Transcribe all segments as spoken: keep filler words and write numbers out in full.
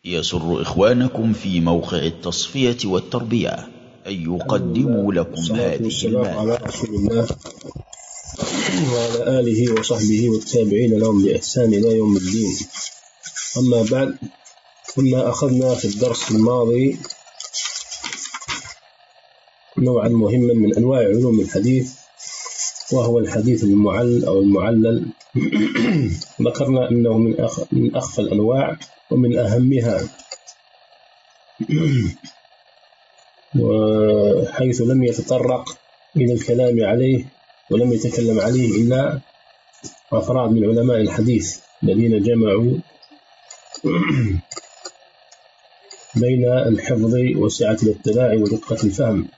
يسر إخوانكم في موقع التصفية والتربية أن يقدموا لكم هذه والسلام على رسول الله وعلى آله وصحبه والتابعين لهم بإحسان إلى يوم الدين. أما بعد، كنا أخذنا في الدرس الماضي نوعا مهما من أنواع علوم الحديث، وهو الحديث المعلل أو المعلل. ذكرنا أنه من من أخفى الأنواع ومن أهمها، وحيث لم يتطرق إلى الكلام عليه ولم يتكلم عليه إلا أفراد من علماء الحديث الذين جمعوا بين الحفظ وسعة الاطلاع ودقة الفهم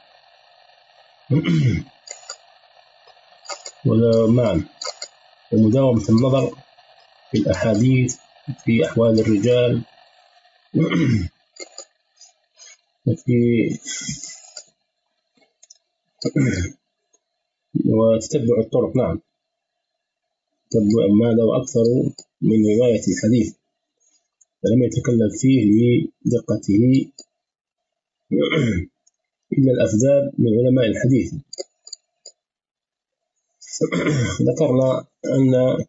ومعا ومداومة النظر في الأحاديث في أحوال الرجال وفي وتتبع الطرق. نعم، تتبع ماذا وأكثر من رواية الحديث، فلم يتكلم فيه لدقته إلا الأفذاذ من علماء الحديث. ذكرنا أن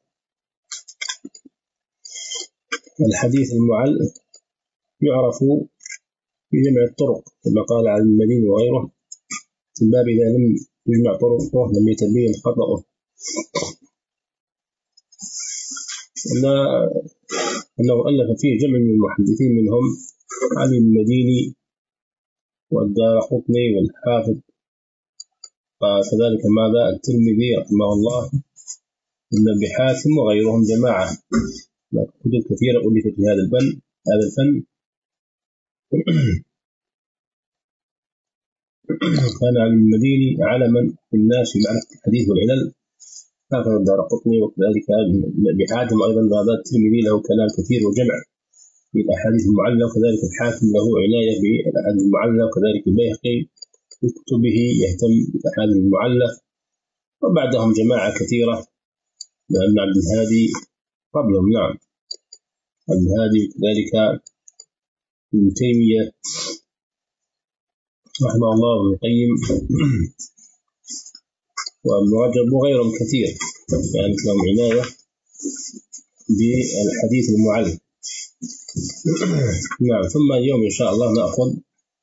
الحديث المعلل يعرف بجمع الطرق كما قال علي المديني وغيره في الباب: إذا لم يجمع طرقه لم يتبين خطأه. أنه ألف فيه جمع من المحدثين منهم علي المديني والدارقطني والحافظ، وكذلك ماذا الترمذي رحمه الله وابن أبي حاتم وغيرهم جماعة. كتب كثيرة ألفت في هذا الفن هذا الفن كان علي المديني علما في الناس في معرفة الحديث والعلل، هكذا الدارقطني وكذلك ابن أبي حاتم. أيضا هذا الترمذي له كلام كثير وجمع في الأحاديث المعلة، وكذلك الحاكم له عناية بالأحاديث المعلة، وكذلك البيهقي في كتبه يهتم بالأحاديث المعلة، وبعدهم جماعة كثيرة لأن عبد الهادي قبلهم. نعم، عبد الهادي وكذلك ابن تيمية رحمه الله وابن القيم وابن رجب وغيرهم كثير كانت لهم عناية بالحديث المعلل. نعم، ثم اليوم إن شاء الله نأخذ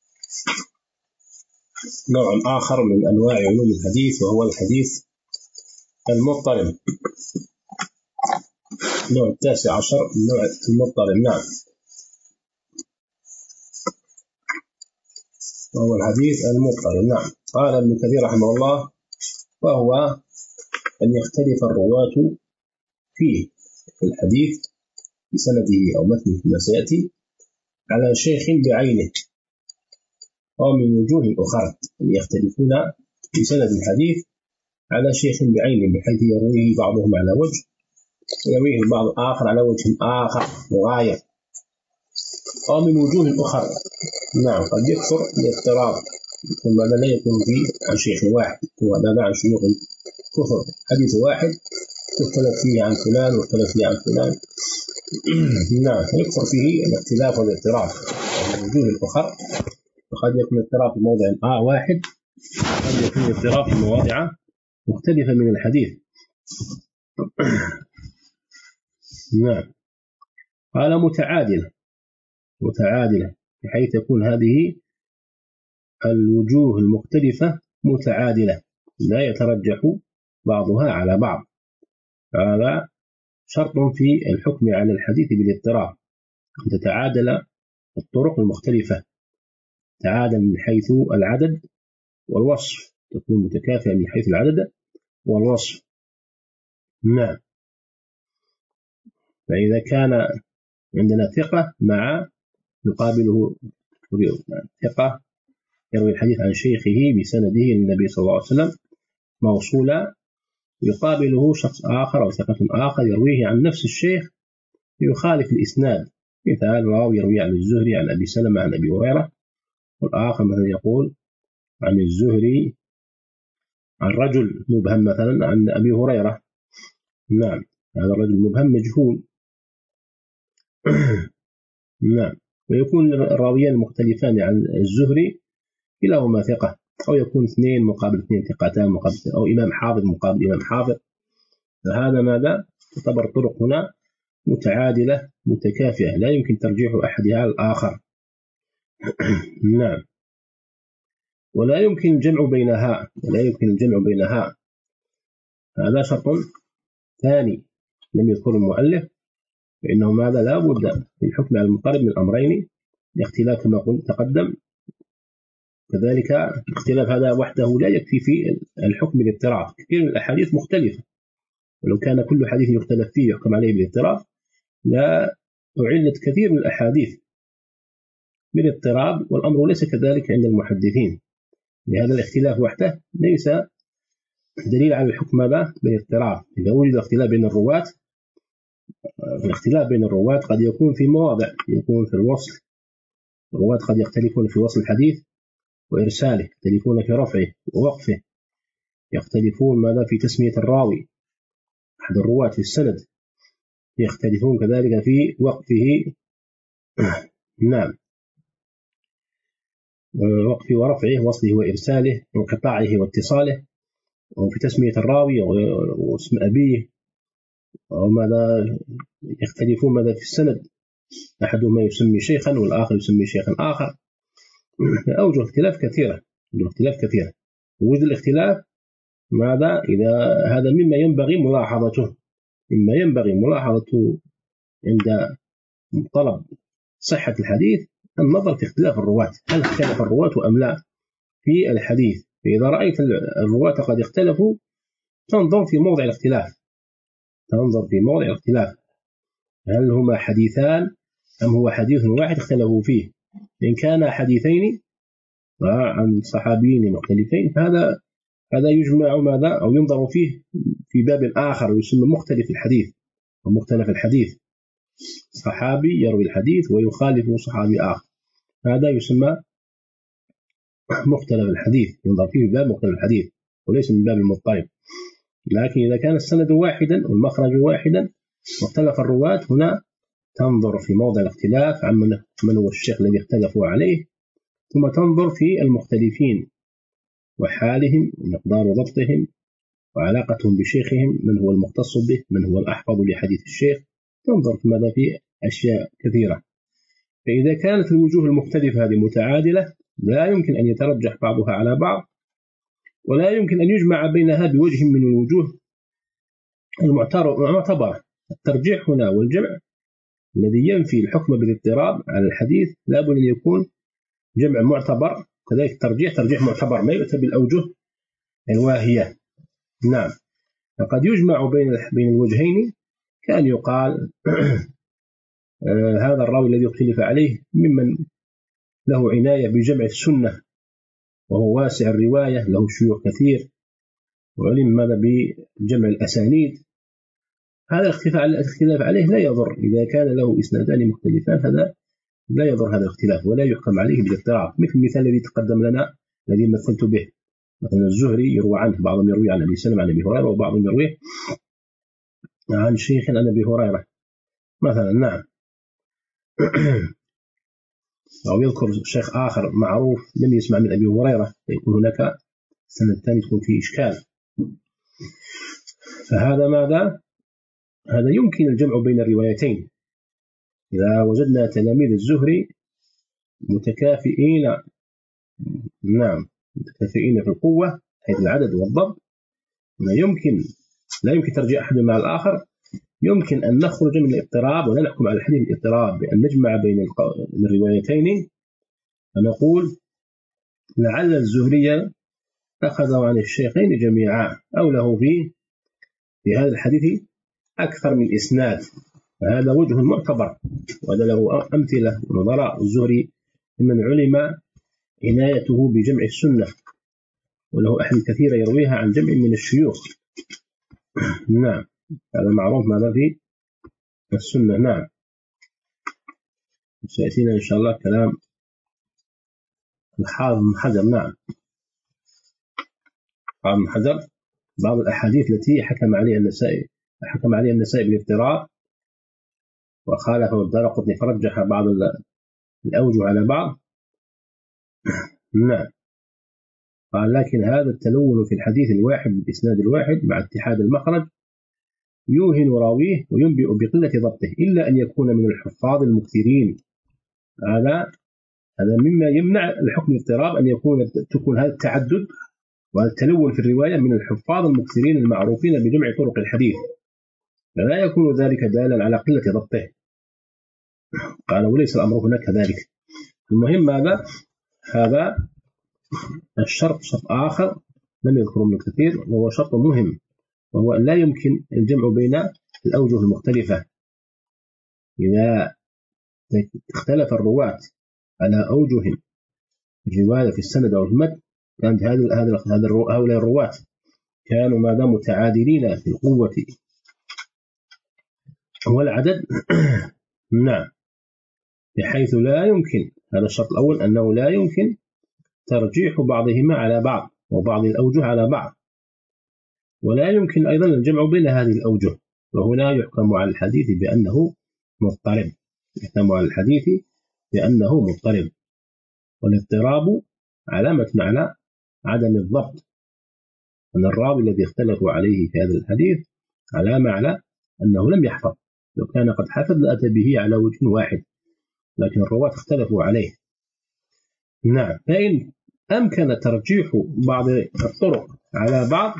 نوع آخر من أنواع علوم الحديث، وهو الحديث المضطرب، النوع التاسع عشر، النوع المضطرب. نعم، وهو الحديث المضطرب. نعم، قال ابن كثير رحمه الله: وهو أن يختلف الرواة فيه في الحديث بسنده أو متنه كما سيأتي على شيخ بعينه أو من وجوه أخرى، أن يختلفون في سند الحديث على شيخ بعينه، بحيث يرويه بعضهم على وجه ويرويه البعض آخر على وجه آخر مغاير، أو من وجوه أخرى. نعم، قد يكثر الاضطراب، ثم هذا لا يكون فيه عن شيخ واحد، وهذا عن شيوخ كثر. حديث واحد يختلف فيه عن فلان واختلف فيه عن فلان. نعم، فيكثر فيه الاختلاف والاضطراب من وجوه الأخرى، وقد يكون اضطراب في موضع آه واحد، وقد يكون اضطراب في مواضع مختلفة من الحديث. نعم، قال متعادلة متعادلة بحيث تكون هذه الوجوه المختلفة متعادلة لا يترجح بعضها على بعض. هذا شرط في الحكم على الحديث بالاضطراب، أن تتعادل الطرق المختلفة، تعادل من حيث العدد والوصف، تكون متكافئة من حيث العدد والوصف. نعم، فإذا كان عندنا ثقة مع يقابله ثقة يروي الحديث عن شيخه بسنده للنبي صلى الله عليه وسلم موصولا، يقابله شخص آخر أو ثقة آخر يرويه عن نفس الشيخ يخالف الإسناد، مثال راوي يروي عن الزهري عن أبي سلمة عن أبي هريرة، والآخر مثلا يقول عن الزهري عن رجل مبهم مثلا عن أبي هريرة. نعم، هذا الرجل مبهم مجهول. نعم، ويكون الراويان المختلفان عن الزهري كلاهما ثقة، أو يكون اثنين مقابل اثنين ثقتان مقابل، أو إمام حافظ مقابل إمام حافظ. فهذا ماذا تعتبر الطرق هنا متعادلة متكافئة، لا يمكن ترجيح أحدها على الآخر. نعم. ولا يمكن الجمع بينها، ولا يمكن الجمع بينها، هذا شرط ثاني لم يذكر المؤلف، فإنه ماذا لا بد في الحكم على المضطرب من الأمرين لاختلاف كما قلت تقدم. كذلك الاختلاف هذا وحده لا يكفي في الحكم بالاضطراب، كثير من الأحاديث مختلفة، ولو كان كل حديث يختلف فيه يحكم عليه بالاضطراب لا أعلت كثير من الأحاديث بالاضطراب، والأمر ليس كذلك عند المحدثين. لهذا الاختلاف وحده ليس دليل على الحكم ماذا بالاضطراب. إذا وجد اختلاف بين الرواة، الاختلاف بين الرواة قد يكون في مواضع، يكون في الوصل، الرواة قد يختلفون في وصل الحديث وإرساله، يختلفون في رفعه ووقفه، يختلفون ماذا في تسمية الراوي أحد الرواة في السند، يختلفون كذلك في وقفه نعم وقفه ورفعه، وصله وإرساله، وانقطاعه واتصاله، وفي تسمية الراوي واسم أبيه، وماذا يختلفون ماذا في السند، أحدهما يسمي شيخا والآخر يسمي شيخا آخر. أوجه اختلاف كثيرة، أوجه اختلاف كثيرة. وجود الاختلاف ماذا إذا هذا مما ينبغي ملاحظته، مما ينبغي ملاحظته عند طلب صحة الحديث، النظر في اختلاف الرواة، هل اختلف الرواة أم لا في الحديث. فإذا رأيت الرواة قد اختلفوا تنظر في موضع الاختلاف، تنظر في موضع الاختلاف، هل هما حديثان أم هو حديث واحد اختلفوا فيه. إن كان حديثين عن صحابيين مختلفين فهذا هذا يجمع ماذا أو ينظر فيه في باب آخر ويسمى مختلف الحديث ومختلف الحديث، صحابي يروي الحديث ويخالف صحابي آخر، هذا يسمى مختلف الحديث، ينظر فيه في باب مختلف الحديث وليس من باب المضطرب. لكن إذا كان السند واحدا والمخرج واحدا واختلف الرواة، هنا تنظر في موضع الاختلاف عن من هو الشيخ الذي اختلفوا عليه، ثم تنظر في المختلفين وحالهم ومقدار ضبطهم وعلاقتهم بشيخهم، من هو المختص به، من هو الأحفظ لحديث الشيخ، تنظر في ماذا في أشياء كثيرة. فإذا كانت الوجوه المختلفة هذه متعادلة لا يمكن أن يترجح بعضها على بعض، ولا يمكن أن يجمع بينها بوجه من الوجوه المعتبرة. الترجيح هنا والجمع الذي ينفي الحكم بالاضطراب على الحديث لا بد أن يكون جمع معتبر، كذلك الترجيح ترجيح معتبر، ما يؤتى بالأوجه الواهية. نعم. فقد يجمع بين بين الوجهين، كأن يقال آه هذا الراوي الذي اختلف عليه ممن له عناية بجمع السنة وهو واسع الرواية، له شيوخ كثير وعلم ماذا بجمع الأسانيد، هذا الاختلاف عليه لا يضر. إذا كان له إسنادان مختلفان هذا لا يضر هذا الاختلاف ولا يحكم عليه بالاضطراب، مثل المثال الذي تقدم لنا الذي مثلت به، مثلا الزهري يروى عنه، بعضهم يروي عن أبي سلمة عن أبي هريرة، وبعضهم يروي عن شيخ عن أبي هريرة مثلا. نعم. أو يذكر شيخ آخر معروف لم يسمع من أبي هريرة، فيكون هناك السنة الثانية تكون فيه إشكال. فهذا ماذا؟ هذا يمكن الجمع بين الروايتين إذا وجدنا تلاميذ الزهري متكافئين، نعم متكافئين في القوة حيث العدد والضبط، لا يمكن لا يمكن ترجيح أحد مع الآخر، يمكن أن نخرج من الاضطراب ولا نحكم على الحديث بالاضطراب بأن نجمع بين الروايتين، فنقول لعل الزهري أخذ عن الشيخين جميعا، أو له في في هذا الحديث أكثر من إسناد، فهذا وجه معتبر وهذا له أمثلة ونظراء. الزهري ممن علم عنايته بجمع السنة وله أحاديث كثيرة يرويها عن جمع من الشيوخ. نعم هذا معروف ماذا في السنة. نعم سيأتينا إن شاء الله كلام الحافظ بن حجر. نعم حافظ بن حجر بعض الأحاديث التي حكم عليها النسائي حكم عليها النسائي بالاضطراب وخالف الدارقطني فرجح بعض الأوجه على بعض. نعم. قال لكن هذا التلون في الحديث الواحد بالإسناد الواحد مع اتحاد المخرج يوهن راويه وينبئ بقلة ضبطه إلا أن يكون من الحفاظ المكثرين. هذا هذا مما يمنع الحكم الاضطراب، أن يكون تكون هذا التعدد والتلون في الرواية من الحفاظ المكثرين المعروفين بجمع طرق الحديث، فلا يكون ذلك دالا على قلة ضبطه. قال وليس الأمر هناك كذلك. المهم هذا هذا الشرط شرط آخر لم يذكره ابن كثير، وهو شرط مهم، وهو أن لا يمكن الجمع بين الأوجه المختلفة. إذا اختلف الرواة على أوجه الرواية في السند أو المتن، كانت هذا هذا هؤلاء الرواة كانوا ما داموا متعادلين في القوة والعدد نعم، بحيث لا يمكن، هذا الشرط الأول، أنه لا يمكن ترجيح بعضهما على بعض وبعض الأوجه على بعض، ولا يمكن أيضا الجمع بين هذه الأوجه، وهنا يحكم على الحديث بأنه مضطرب، يحكم على الحديث بأنه مضطرب. والاضطراب علامة على عدم الضبط، أن الراوي الذي اختلفوا عليه في هذا الحديث علامة على أنه لم يحفظ، لو كان قد حفظ لأتى به على وجه واحد، لكن الرواة اختلفوا عليه. نعم. فإن أمكن ترجيح بعض الطرق على بعض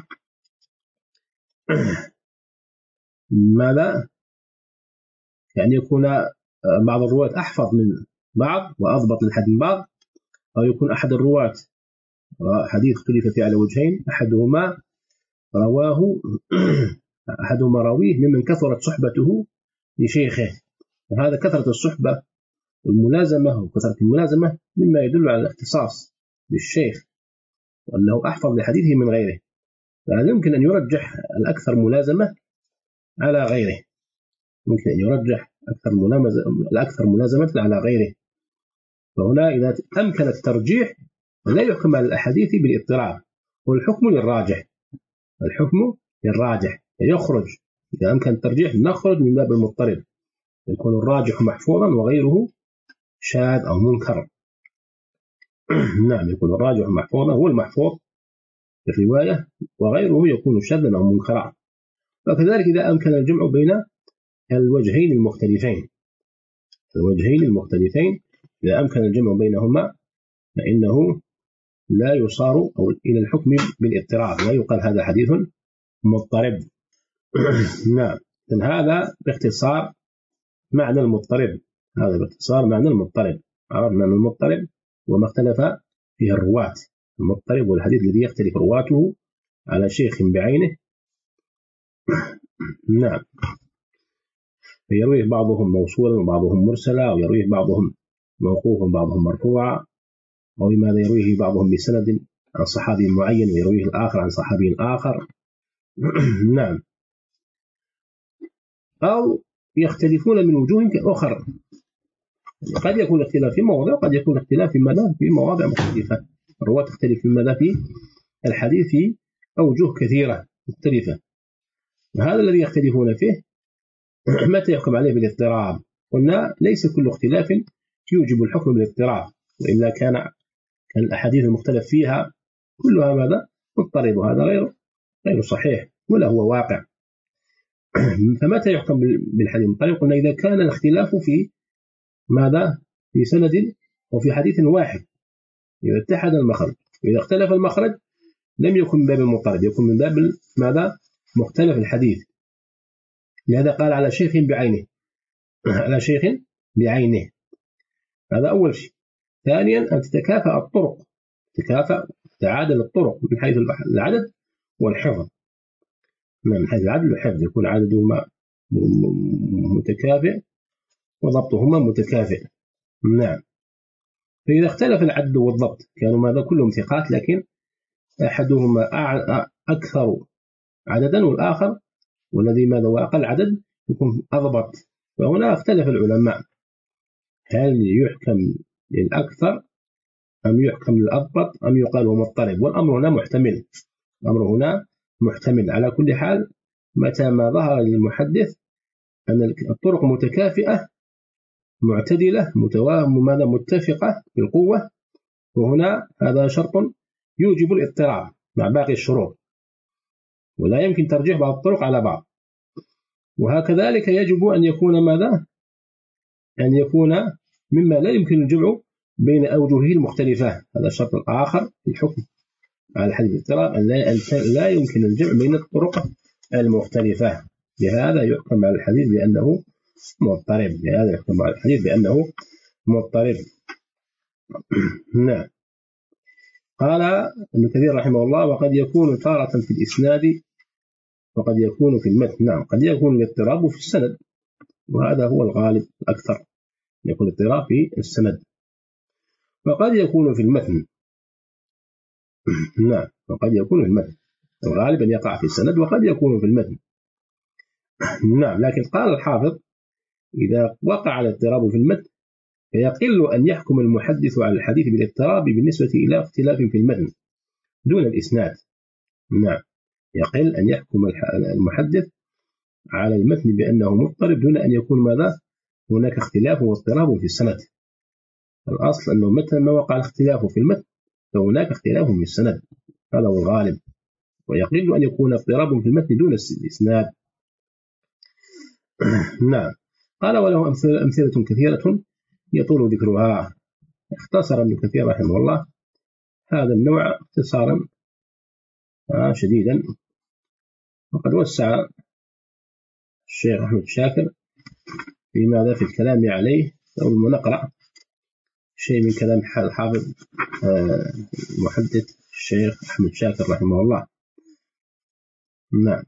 ماذا؟ يعني يكون بعض الرواة أحفظ من بعض وأضبط للحد من بعض، أو يكون أحد الرواة حديث اختلف فيه على وجهين، أحدهما رواه أحدهما راويه ممن كثرت صحبته لشيخه، وهذا كثرة الصحبة والملازمة وكثرة الملازمة مما يدل على الاختصاص بالشيخ وأنه أحفظ لحديثه من غيره، فهذا يمكن أن يرجح الأكثر ملازمة على غيره، ممكن أن يرجح أكثر الأكثر ملازمة على غيره. فهنا إذا أمكن الترجيح لا يحكم على الأحاديث بالاضطراب، والحكم للراجح، الحكم للراجح يخرج، إذا أمكن الترجيح نخرج من باب المضطرب، يكون الراجح محفوظا وغيره شاذ أو منكر. نعم، يكون الراجح محفوظا هو المحفوظ في الرواية، وغيره يكون شاذا أو منكرا. وكذلك إذا أمكن الجمع بين الوجهين المختلفين، الوجهين المختلفين إذا أمكن الجمع بينهما فإنه لا يصار أو إلى الحكم بالاضطراب، لا يقال هذا حديث مضطرب. نعم. هذا باختصار معنى المضطرب، هذا باختصار معنى المضطرب. عرفنا أن المضطرب وما اختلف فيه الرواة، المضطرب والحديث الذي يختلف رواته على شيخ بعينه. نعم. فيرويه بعضهم موصولا وبعضهم مرسلا، أو يرويه بعضهم موقوفا وبعضهم مرفوعا، أو ماذا يرويه بعضهم بسند عن صحابي معين ويرويه الآخر عن صحابي آخر. نعم. أو يختلفون من وجوه أخرى، قد يكون اختلاف في موضع وقد يكون اختلاف في ماذا في مواضع مختلفة، الرواة تختلف في ماذا في الحديث في أوجه كثيرة مختلفة، وهذا الذي يختلفون فيه متى يحكم عليه بالاضطراب؟ قلنا ليس كل اختلاف يوجب الحكم بالاضطراب، وإلا كان كان الأحاديث المختلف فيها كلها ماذا مضطرب، وهذا غير غير صحيح ولا هو واقع. فمتى يحكم بالحديث المضطرب؟ قلنا إذا كان الاختلاف في ماذا في سند وفي حديث واحد، إذا اتحد المخرج، إذا اختلف المخرج لم يكن من باب المضطرب، يكون من باب ماذا مختلف الحديث. لهذا قال على شيخ بعينه، على شيخ بعينه، هذا أول شيء. ثانيا أن تتكافأ الطرق، تتكافأ تعادل الطرق من حيث العدد والحفظ. من حيث العدد والحفظ يكون عددهما متكافئ وضبطهما متكافئ. نعم. فإذا اختلف العدد والضبط كانوا ماذا كلهم ثقات، لكن أحدهما أكثر عددا والآخر والذي ماذا هو أقل عدد يكون أضبط، فهنا اختلف العلماء هل يحكم للأكثر أم يحكم للأضبط أم يقال هو مضطرب، والأمر هنا محتمل، الأمر هنا محتمل. على كل حال متى ما ظهر للمحدث أن الطرق متكافئة معتدلة ماذا متفقة بالقوة، وهنا هذا شرط يوجب الاضطراب مع باقي الشروط، ولا يمكن ترجيح بعض الطرق على بعض. وهكذلك يجب أن يكون ماذا أن يكون مما لا يمكن الجمع بين أوجهه المختلفة. هذا الشرط الآخر في الحكم على حد الاضطراب، أن لا يمكن الجمع بين الطرق المختلفة. بهذا يحكم على الحديث بأنه مضطرب، بهذا يحكم على الحديث بأنه مضطرب. نعم. قال ابن كثير رحمه الله: وقد يكون تارة في الإسناد وقد يكون في المتن. نعم، قد يكون الاضطراب في السند، وهذا هو الغالب الأكثر، يكون الاضطراب في السند، وقد يكون في المتن. نعم، وقد يكون في المتن، الغالب أن يقع في السند، وقد يكون في المتن. نعم، لكن قال الحافظ: إذا وقع الاضطراب في المتن فيقل أن يحكم المحدث على الحديث بالاضطراب بالنسبة إلى اختلاف في المتن دون الإسناد. نعم، يقل أن يحكم المحدث على المتن بأنه مضطرب دون أن يكون ماذا هناك اختلاف واضطراب في السند. الأصل أنه متى ما وقع الاختلاف في المتن فهناك اختلاف في السند، هذا هو الغالب، ويقل أن يكون اضطراب في المتن دون الإسناد. نعم. قال: وله أمثلة كثيرة يطول ذكرها. اختصر ابن كثير رحمه الله هذا النوع اختصارا شديدا، وقد وسع الشيخ أحمد شاكر في ماذا في الكلام عليه. ونقرأ شيء من كلام الحافظ المحدث الشيخ أحمد شاكر رحمه الله. نعم.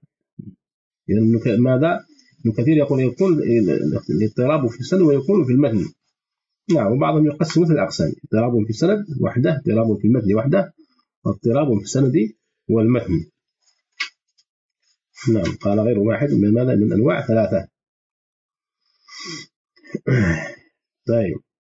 ماذا ابن كثير يقول يكون الاضطراب في السند ويكون في المتن. نعم، وبعضهم يقسم مثل الأقسام: اضطراب في السند وحده، اضطراب في المتن وحده، واضطراب في السند والمتن. نعم. قال: غير واحد من ماذا من أنواع ثلاثة. طيب.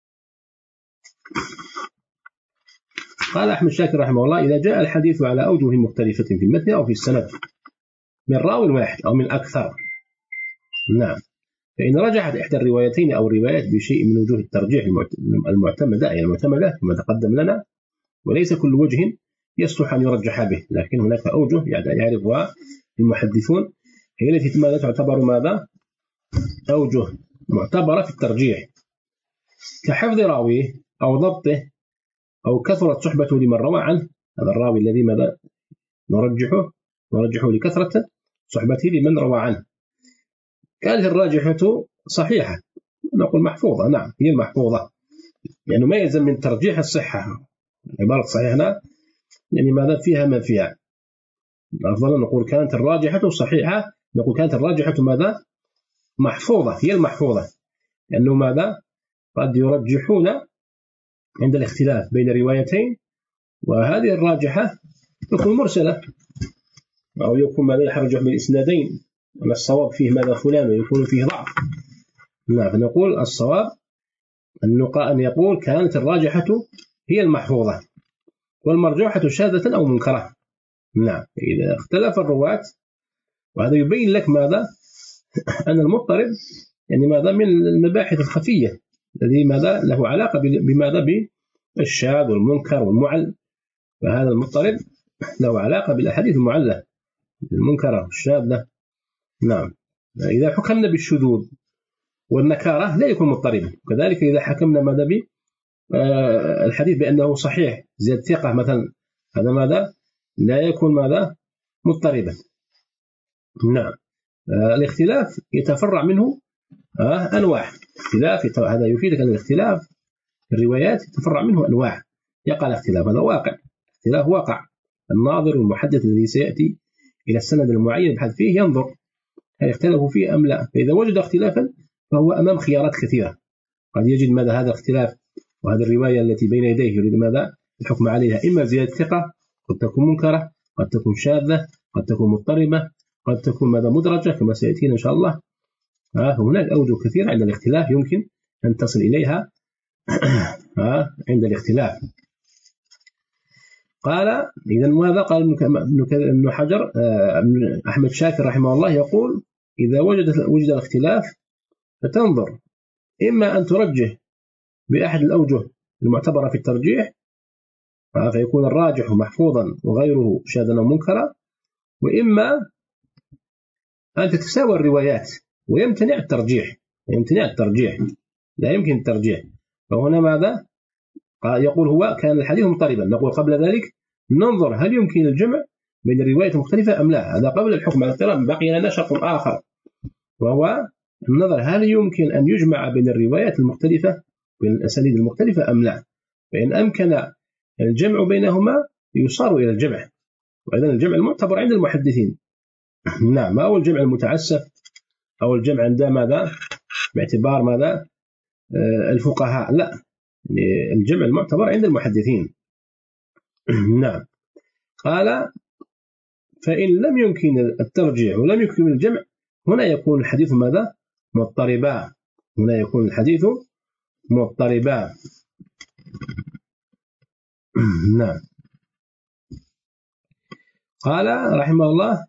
قال أحمد شاكر رحمه الله: إذا جاء الحديث على أوجه مختلفة في المتن أو في السند من راوي واحد أو من أكثر، نعم، فإن رجحت إحدى الروايتين أو الروايات بشيء من وجوه الترجيح المعتمدة أي المعتمدة كما تقدم لنا، وليس كل وجه يصلح أن يرجح به، لكن هناك أوجه يعرفها المحدثون هي التي ماذا تعتبر ماذا أوجه معتبرة في الترجيح، كحفظ راويه أو ضبطه أو كثرة صحبته لمن روى عنه. هذا الراوي الذي ماذا نرجحه نرجحه لكثرة صحبته لمن روى عنه. كانت الراجحة صحيحة نقول محفوظة. نعم، هي المحفوظة، يعني ما يلزم من ترجيح الصحة. عبارة صحيحة يعني ماذا فيها ما فيها. أفضل نقول كانت الراجحة صحيحة، نقول كانت الراجحة ماذا محفوظة، هي المحفوظة، لأنه ماذا قد يرجحون عند الاختلاف بين روايتين، وهذه الراجحة تكون مرسلة أو يكون ماذا يحرج من الإسنادين، أن الصواب فيه ماذا فلان ويكون فيه ضعف. نعم، فنقول الصواب أن يقول كانت الراجحة هي المحفوظة والمرجوحة شاذة أو منكرة. نعم، إذا اختلف الرواة، وهذا يبين لك ماذا أن المضطرب يعني ماذا من المباحث الخفية الذي ماذا له علاقة بماذا بالشاذ والمنكر والمعل، فهذا المضطرب له علاقة بالأحاديث المعلة المنكرة والشاذة. نعم، إذا حكمنا بالشذوذ والنكارة لا يكون مضطربا، كذلك إذا حكمنا ماذا بالحديث بأنه صحيح زيادة ثقة مثلا، هذا ماذا لا يكون ماذا مضطربا. نعم. الاختلاف يتفرع منه أنواع اختلاف، هذا يفيدك أن الاختلاف في الروايات يتفرع منه أنواع، يقع الاختلاف، هذا واقع، اختلاف واقع. الناظر والمحدث الذي سيأتي إلى السند المعين يبحث فيه ينظر هل يختلفوا فيه أم لا، فإذا وجد اختلافا فهو أمام خيارات كثيرة، قد يجد ماذا هذا الاختلاف وهذه الرواية التي بين يديه يريد ماذا الحكم عليها، إما زيادة ثقة، قد تكون منكرة، قد تكون شاذة، قد تكون مضطربة، قد تكون ماذا مدرجة كما سيأتينا إن شاء الله. هناك أوجه كثيرة عند الاختلاف يمكن أن تصل إليها عند الاختلاف. قال إذا ماذا قال ابن حجر أحمد شاكر رحمه الله يقول: إذا وجد وجد الاختلاف فتنظر إما أن ترجح بأحد الأوجه المعتبرة في الترجيح فيكون الراجح محفوظا وغيره شاذا أو منكرا، وإما أن تتساوى الروايات ويمتنع الترجيح يمتنع الترجيح لا يمكن الترجيح. فهنا ماذا يقول؟ هو كان الحديث مضطربا، نقول قبل ذلك ننظر هل يمكن الجمع بين الروايات المختلفة أم لا، هذا قبل الحكم على الاضطراب. بقي لنا شرط آخر وهو النظر هل يمكن أن يجمع بين الروايات المختلفة بين الأسانيد المختلفة أم لا. فإن أمكن الجمع بينهما يصار إلى الجمع، وإذن الجمع المعتبر عند المحدثين. نعم، أو الجمع المتعسف أو الجمع عند ماذا باعتبار ماذا الفقهاء، لا، الجمع المعتبر عند المحدثين. نعم. قال فإن لم يمكن الترجيح ولم يمكن الجمع هنا يكون الحديث ماذا مضطربا هنا يكون الحديث مضطربا. نعم. قال رحمه الله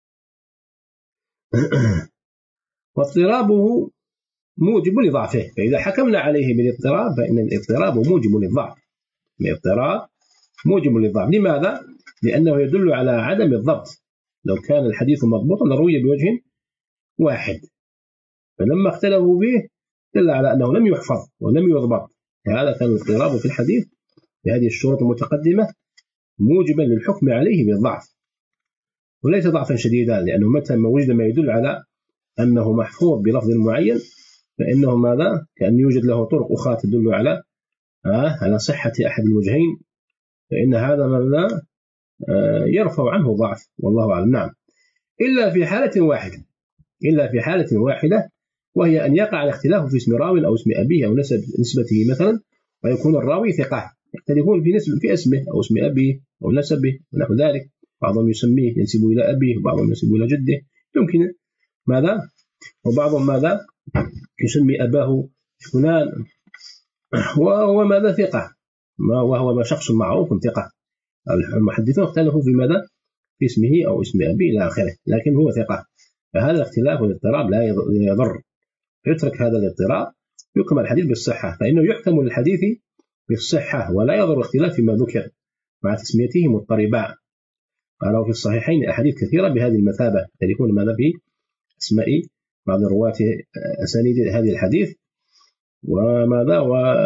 واضطرابه موجب لضعفه، فإذا حكمنا عليه بالاضطراب فإن الاضطراب موجب للضعف. الاضطراب موجب للضعف. لماذا؟ لأنه يدل على عدم الضبط. لو كان الحديث مضبوطا لروي بوجه واحد، فلما اختلفوا فيه دل على أنه لم يحفظ ولم يضبط. هذا كان الاضطراب في الحديث بهذه الشروط المتقدمة موجبا للحكم عليه بالضعف، وليس ضعفا شديدا، لأنه متى ما وجد ما يدل على أنه محفوظ بلفظ معين فإنه ماذا كأن يوجد له طرق أخرى تدل على آه على صحة أحد الوجهين، فإن هذا ماذا آه يرفع عنه ضعف، والله أعلم. نعم. إلا في حالة واحدة إلا في حالة واحدة وهي أن يقع الاختلاف في اسم راوي أو اسم أبيه أو نسب نسبته مثلا، ويكون الراوي ثقة، يختلفون في نسب في اسمه أو اسم أبيه أو نسبه ونحو ذلك، بعضهم يسميه ينسب إلى أبيه وبعضهم ينسب إلى جده، يمكن ماذا وبعضهم ماذا يسمي أباه فلان وهو ماذا ثقة، وهو شخص معروف ثقة. المحدثون اختلفوا في ماذا في اسمه أو اسم أبيه إلى آخره، لكن هو ثقة. فهذا الاختلاف والاضطراب لا يضر، يترك هذا الاضطراب يكمل الحديث بالصحة، فإنه يحكم للحديث بالصحة ولا يضر اختلاف فيما ذكر مع تسميته مضطربا. قالوا في الصحيحين أحاديث كثيرة بهذه المثابة يكون ماذا في اسماء بعض الرواة أسانيد هذه الحديث وماذا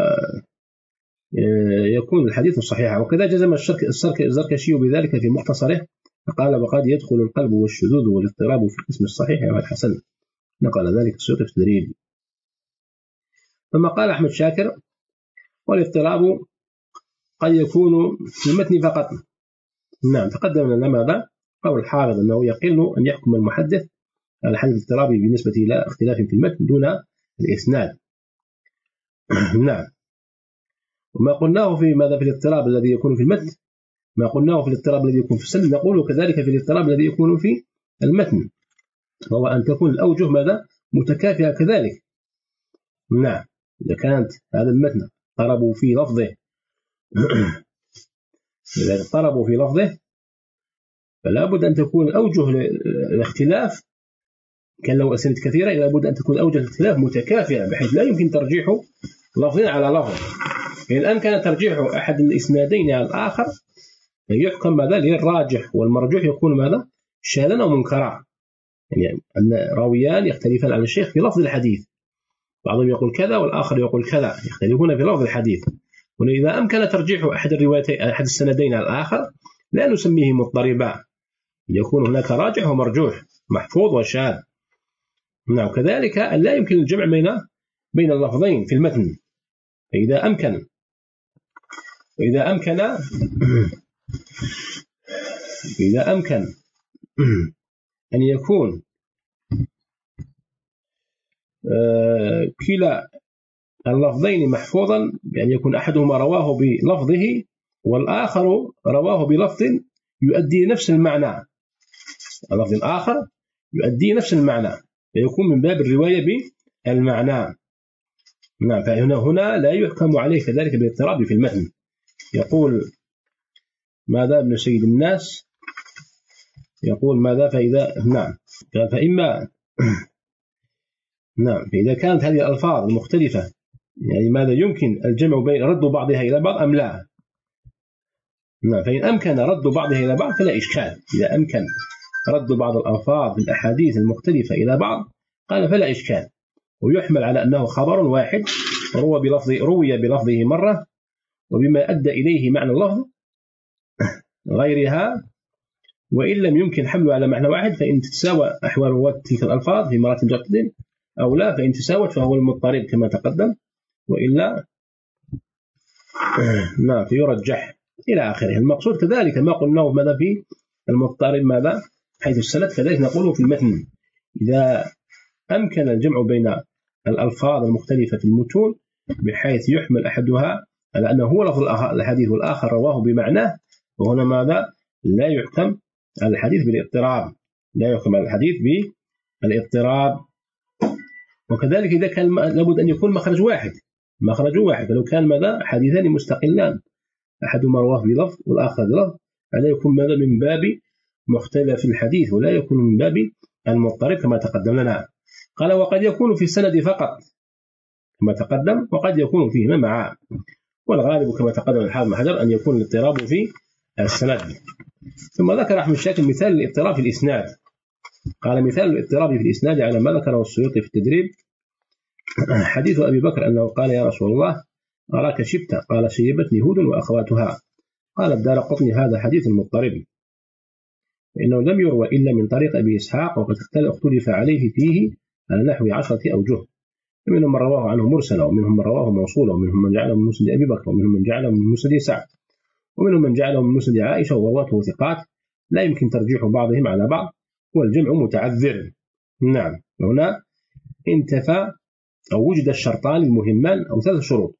ويكون الحديث صحيحا. وكذا جزم الزركشي بذلك في مختصره، فقال وقد يدخل القلب والشذوذ والاضطراب في الاسم الصحيح والحسن، نقل ذلك السيوطي في التدريب. ثم قال أحمد شاكر والاضطراب قد يكون في المتن فقط. نعم، تقدم لنا ماذا قول الحافظ أنه يقل أن يحكم المحدث على الحديث الاضطرابي بالنسبة إلى اختلاف في المتن دون الإسناد. نعم. وما قلناه في ماذا في الاضطراب الذي يكون في المتن ما قلناه في الاضطراب الذي يكون في السند نقوله كذلك في الاضطراب الذي يكون في المتن، وهو أن تكون الأوجه ماذا متكافئة كذلك. نعم. إذا كانت هذا المتن اضطربوا في لفظه إذا اضطربوا في لفظه فلا بد أن تكون أوجه الاختلاف كان لو أسانيد كثيرة لا بد أن تكون أوجه الاختلاف متكافئة بحيث لا يمكن ترجيح لفظ على لفظ. فإن أمكن ترجيح أحد الإسنادين على الآخر يحكم ماذا للراجح، والمرجوح يكون ماذا شاذا أو منكرا، يعني أن راويان يختلفان عن الشيخ في لفظ الحديث، بعضهم يقول كذا والآخر يقول كذا، يختلفون في لفظ الحديث. وإذا أمكن ترجيح أحد الروايتين أحد السندين على الآخر لا نسميه مضطربا، يكون هناك راجح ومرجوح محفوظ وشاذ. نعم. كذلك لا يمكن الجمع بين بين اللفظين في المتن، فإذا أمكن إذا أمكن إذا أمكن أن يكون كلا اللفظين محفوظا بأن يكون أحدهما رواه بلفظه والآخر رواه بلفظ يؤدي نفس المعنى، اللفظ الآخر يؤدي نفس المعنى فيكون من باب الرواية بالمعنى. نعم. فهنا هنا لا يحكم عليه كذلك بالاضطراب في المتن. يقول ماذا ابن سيد الناس يقول ماذا فإذا نعم فإما نعم. فإذا كانت هذه الألفاظ المختلفة يعني ماذا يمكن الجمع بين رد بعضها إلى بعض أم لا؟ نعم. فإن أمكن رد بعضها إلى بعض فلا إشكال. إذا أمكن رد بعض الألفاظ الأحاديث المختلفة إلى بعض قال فلا إشكال، ويحمل على أنه خبر واحد روى بلفظ روي بلفظه مرة وبما أدى إليه معنى اللفظ غيرها، وإن لم يمكن حمله على معنى واحد فإن تتساوى أحوال رواة تلك الألفاظ في مراتب تقدم أو لا، فإن تساوت فهو المضطرب كما تقدم، وإلا نعم فيرجح إلى آخره. المقصود كذلك ما قلناه ماذا في المضطرب ماذا حيث السند، كذلك نقوله في المتن إذا أمكن الجمع بين الألفاظ المختلفة في المتون بحيث يحمل أحدها على أنه هو لفظ الحديث والآخر رواه بمعناه، وهنا ماذا لا يحكم على الحديث بالاضطراب، لا يحكم على الحديث بالاضطراب. وكذلك إذا كان لابد أن يكون مخرج واحد مخرج واحد فلو كان ماذا حديثان مستقلان أحدهما رواه بلفظ والآخر بلفظ هذا يكون ماذا من باب مختلف الحديث ولا يكون من باب المضطرب كما تقدم لنا. قال وقد يكون في السند فقط كما تقدم وقد يكون فيهما معا، والغالب كما تقدم الحافظ بن حجر أن يكون الاضطراب في السند. ثم ذكر أحمد شاكر مثال الاضطراب في الإسناد، قال مثال الاضطراب في الإسناد على ما ذكره السيوطي في التدريب حديث أبي بكر أنه قال يا رسول الله أراك شبت، قال شيبتني هود وأخواتها، قال الدارقطني هذا حديث مضطرب فإنه لم يروى إلا من طريق أبي إسحاق وقد اختلف عليه فيه على نحو عشرة أوجه، منهم من رواه عنه مرسلا ومنهم من رواه موصولا ومنهم من جعله من مسند أبي بكر ومنهم من جعله من مسند سعد ومنهم من جعله من مسند عائشة ورواته ثقات لا يمكن ترجيح بعضهم على بعض والجمع متعذر. نعم. هنا انتفى أو وجد الشرطان المهمان أو ثلاث شروط،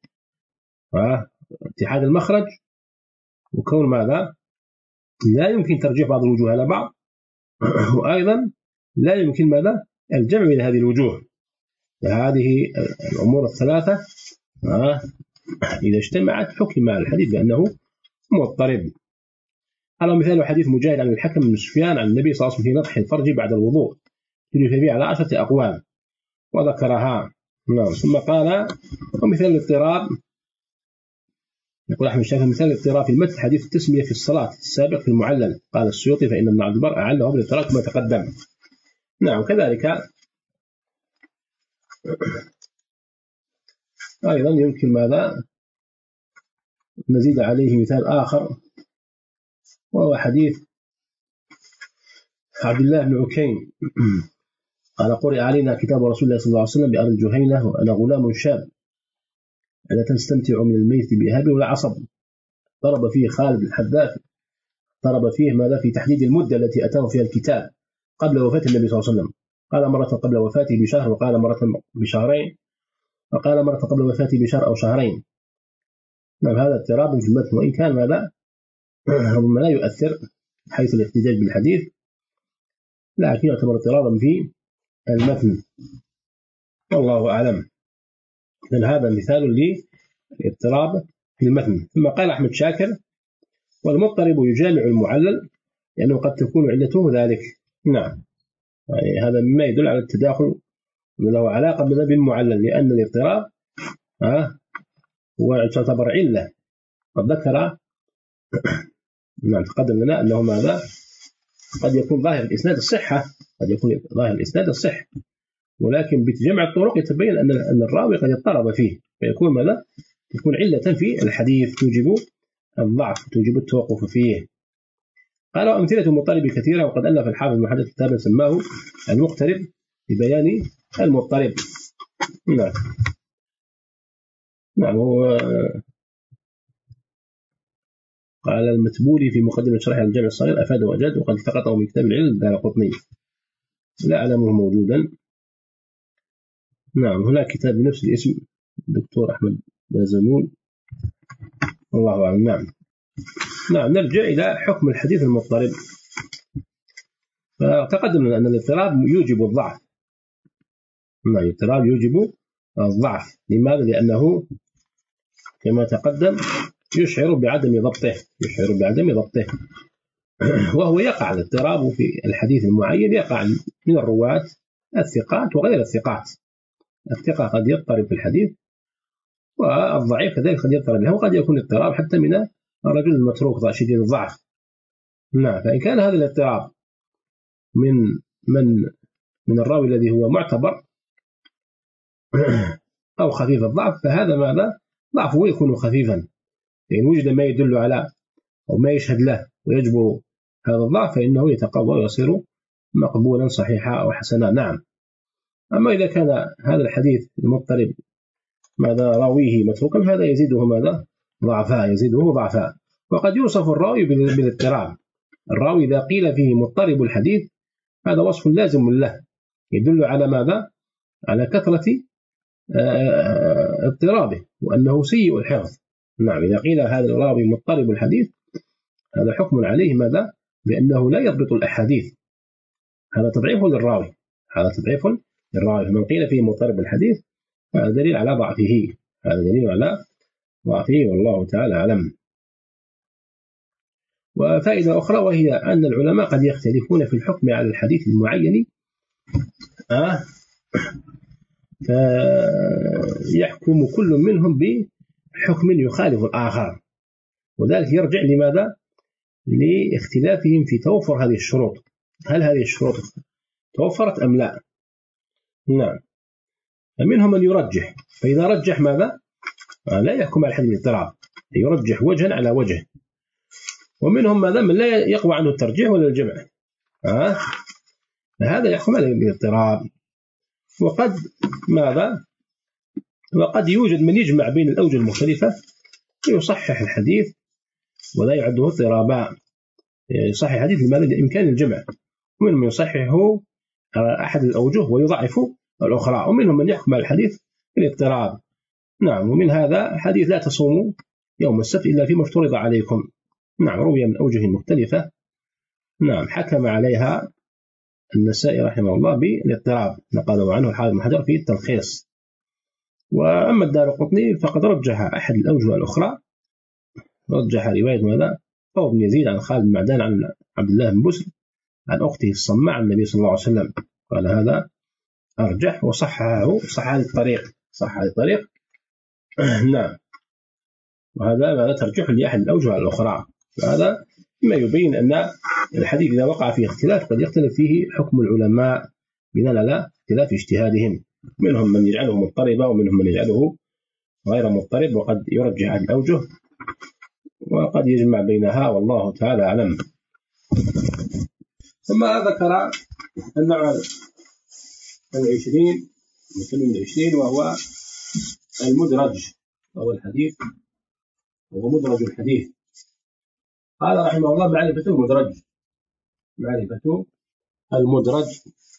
اتحاد المخرج وكون ماذا لا يمكن ترجيح بعض الوجوه على بعض، وأيضا لا يمكن ماذا الجمع بين هذه الوجوه. هذه الأمور الثلاثة إذا اجتمعت حكم على الحديث بأنه مضطرب. على مثال حديث مجاهد عن الحكم بن سفيان عن النبي صلى الله عليه وسلم في نضح الفرج بعد الوضوء تلف به على عشرة أقوال وذكرها. نعم. ثم قال ومثال الاضطراب يقول أحمد الشافعي مثال الاضطراب في المتن حديث التسمية في الصلاة السابق في المعلل، قال السيوطي فإن ابن عبد البر أعله بالاضطراب كما تقدم. نعم. كذلك أيضا يمكن ماذا نزيد عليه مثال آخر وهو حديث عبد الله بن عكيم قال قرئ علينا كتاب رسول الله صلى الله عليه وسلم بأرض الجهينة وأنا غلام شاب ألا تستمتع من الميت بإهاب ولا عصب. ضرب فيه خالد الحذاء ضرب فيه ماذا في تحديد المدة التي أتاه فيها الكتاب قبل وفاة النبي صلى الله عليه وسلم، قال مرة قبل وفاته بشهر وقال مرة بشهرين وقال مرة قبل وفاته بشهر أو شهرين. نعم. هذا اضطراب في المتن وإن كان ماذا ربما لا يؤثر حيث الاحتجاج بالحديث لكن يعتبر اضطرابا في المتن والله أعلم. إذن هذا مثال للاضطراب في المتن. ثم قال أحمد شاكر والمضطرب يجامع المعلل لأنه قد تكون علته ذلك. نعم. يعني هذا مما يدل على التداخل له علاقة بالمعلل لأن الاضطراب ها هو يعتبر علة. قد ذكر نعم تقدم لنا أنه ماذا قد يكون ظاهر الإسناد الصحة قد يكون ظاهر الإسناد الصحة ولكن بجمع الطرق يتبين أن أن الراوي قد اضطرب فيه فيكون ماذا تكون علة في الحديث توجب الضعف توجب التوقف فيه. قال أمثلة المضطرب كثيرة وقد ألف الحافظ بن حجر كتابا سماه المقترب لبيان المضطرب. نعم. نعم. هو قال المتبولي في مقدمة شرح الجامع الصغير أفاد وأجاد وقد التقطه من كتاب العلم الدارقطني لا أعلمه موجودا. نعم. هناك كتاب بنفس الاسم الدكتور أحمد بازمول الله أعلم. نعم. نعم. نرجع إلى حكم الحديث المضطرب. فتقدم لنا أن الاضطراب يوجب الضعف. نعم. الاضطراب يوجب الضعف. لماذا؟ لأنه كما تقدم يشعر بعدم ضبطه يشعر بعدم ضبطه وهو يقع الاضطراب في الحديث المعين يقع من الرواة الثقات وغير الثقات الثقة قد يضطرب في الحديث، والضعيف كذلك قد يضطرب له، وقد يكون اضطراب حتى من الرجل المتروك شديد الضعف. نعم. فإن كان هذا الاضطراب من من من الراوي الذي هو معتبر أو خفيف الضعف، فهذا ماذا ضعفه يكون خفيفا، لأن وجد ما يدل على أو ما يشهد له ويجبر هذا الضعف فإنه يتقوى ويصير مقبولا صحيحا أو حسنا. نعم. أما إذا كان هذا الحديث المضطرب ماذا راويه متروكا، هذا يزيده ماذا ضعفاء، يزيده ضعفاء. وقد يوصف الراوي بالاضطراب. الراوي إذا قيل فيه مضطرب الحديث هذا وصف لازم له، يدل على ماذا على كثرة اضطرابه وأنه سيء الحفظ. نعم. إذا قيل هذا الراوي مضطرب الحديث هذا حكم عليه ماذا بأنه لا يضبط الأحاديث، هذا تضعيف للراوي، هذا تضعيف للراوي. فمن قيل فيه مضطرب الحديث هذا دليل على ضعفه، هذا دليل على ضعفه، والله تعالى أعلم. وفائدة أخرى وهي أن العلماء قد يختلفون في الحكم على الحديث المعين، آه فيحكم كل منهم بحكم يخالف الآخر، وذلك يرجع لماذا؟ لاختلافهم في توفر هذه الشروط، هل هذه الشروط توفرت أم لا؟ نعم. فمنهم من يرجح، فإذا رجح ماذا؟ لا يحكم على الحديث بالاضطراب، يرجح وجها على وجه. ومنهم ماذا؟ من لا يقوى عنه الترجيح ولا الجمع، آه؟ هذا يحكم عليه بالاضطراب. وقد ماذا؟ وقد يوجد من يجمع بين الأوجه المختلفة يصحح الحديث ولا يعده اضطرابا، يصحح الحديث لماذا؟ لإمكان الجمع. ومنهم من يصححه أحد الأوجه ويضعف الأخرى، ومنهم من يحكم على الحديث بالاضطراب. نعم. ومن هذا حديث لا تصوموا يوم السبت إلا فيما افترض عليكم. نعم. روي من أوجه مختلفة. نعم. حكم عليها النسائي رحمه الله بالاضطراب، نقله عنه الحافظ بن حجر في التلخيص. وأما الدارقطني فقد رجح أحد الأوجه الأخرى، رجح رواية ماذا؟ أو بن يزيد عن خالد بن معدان عن عبد الله بن بسر عن أخته الصماء عن النبي صلى الله عليه وسلم، قال هذا أرجح وصححه، صح هذه الطريق، صح هذه الطريق. نعم. وهذا ماذا ترجح لأحد الأوجه الأخرى. وهذا ما يبين أن الحديث إذا وقع فيه اختلاف قد يختلف فيه حكم العلماء بناء على اختلاف اجتهادهم، منهم من يجعله مضطربا ومنهم من يجعله غير مضطرب، وقد يرجح هذه الأوجه وقد يجمع بينها، والله تعالى أعلم. ثم ذكر النوع العشرين من العشرين وهو المدرج، وهو الحديث وهو مدرج الحديث. قال رحمه الله معرفة المدرج، معرفة المدرج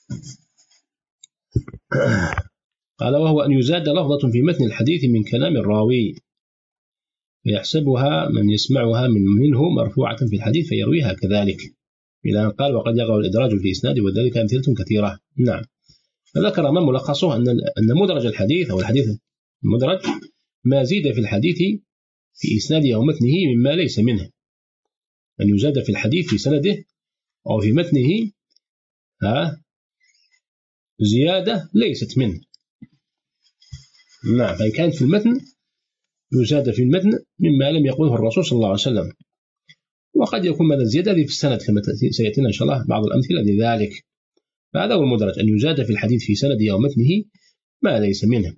قال وهو أن يزاد لفظة في متن الحديث من كلام الراوي فيحسبها من يسمعها من منه مرفوعة في الحديث فيرويها كذلك، إلى أن قال وقد يقع الإدراج في إسناد وذلك أمثلة كثيرة. نعم. فذكر ما ملخصه أن أن مدرج الحديث أو الحديث المدرج ما زيد في الحديث في إسناده أو متنه مما ليس منه، أن يزاد في الحديث في سنده أو في متنه ها زيادة ليست منه. نعم. فإن كانت في المتن يزاد في المتن مما لم يقوله الرسول صلى الله عليه وسلم، وقد يكون ماذا الزيادة في السند كما سيأتينا إن شاء الله بعض الأمثلة لذلك. فهذا هو المدرج، أن يزاد في الحديث في سنده أو متنه ما ليس منه.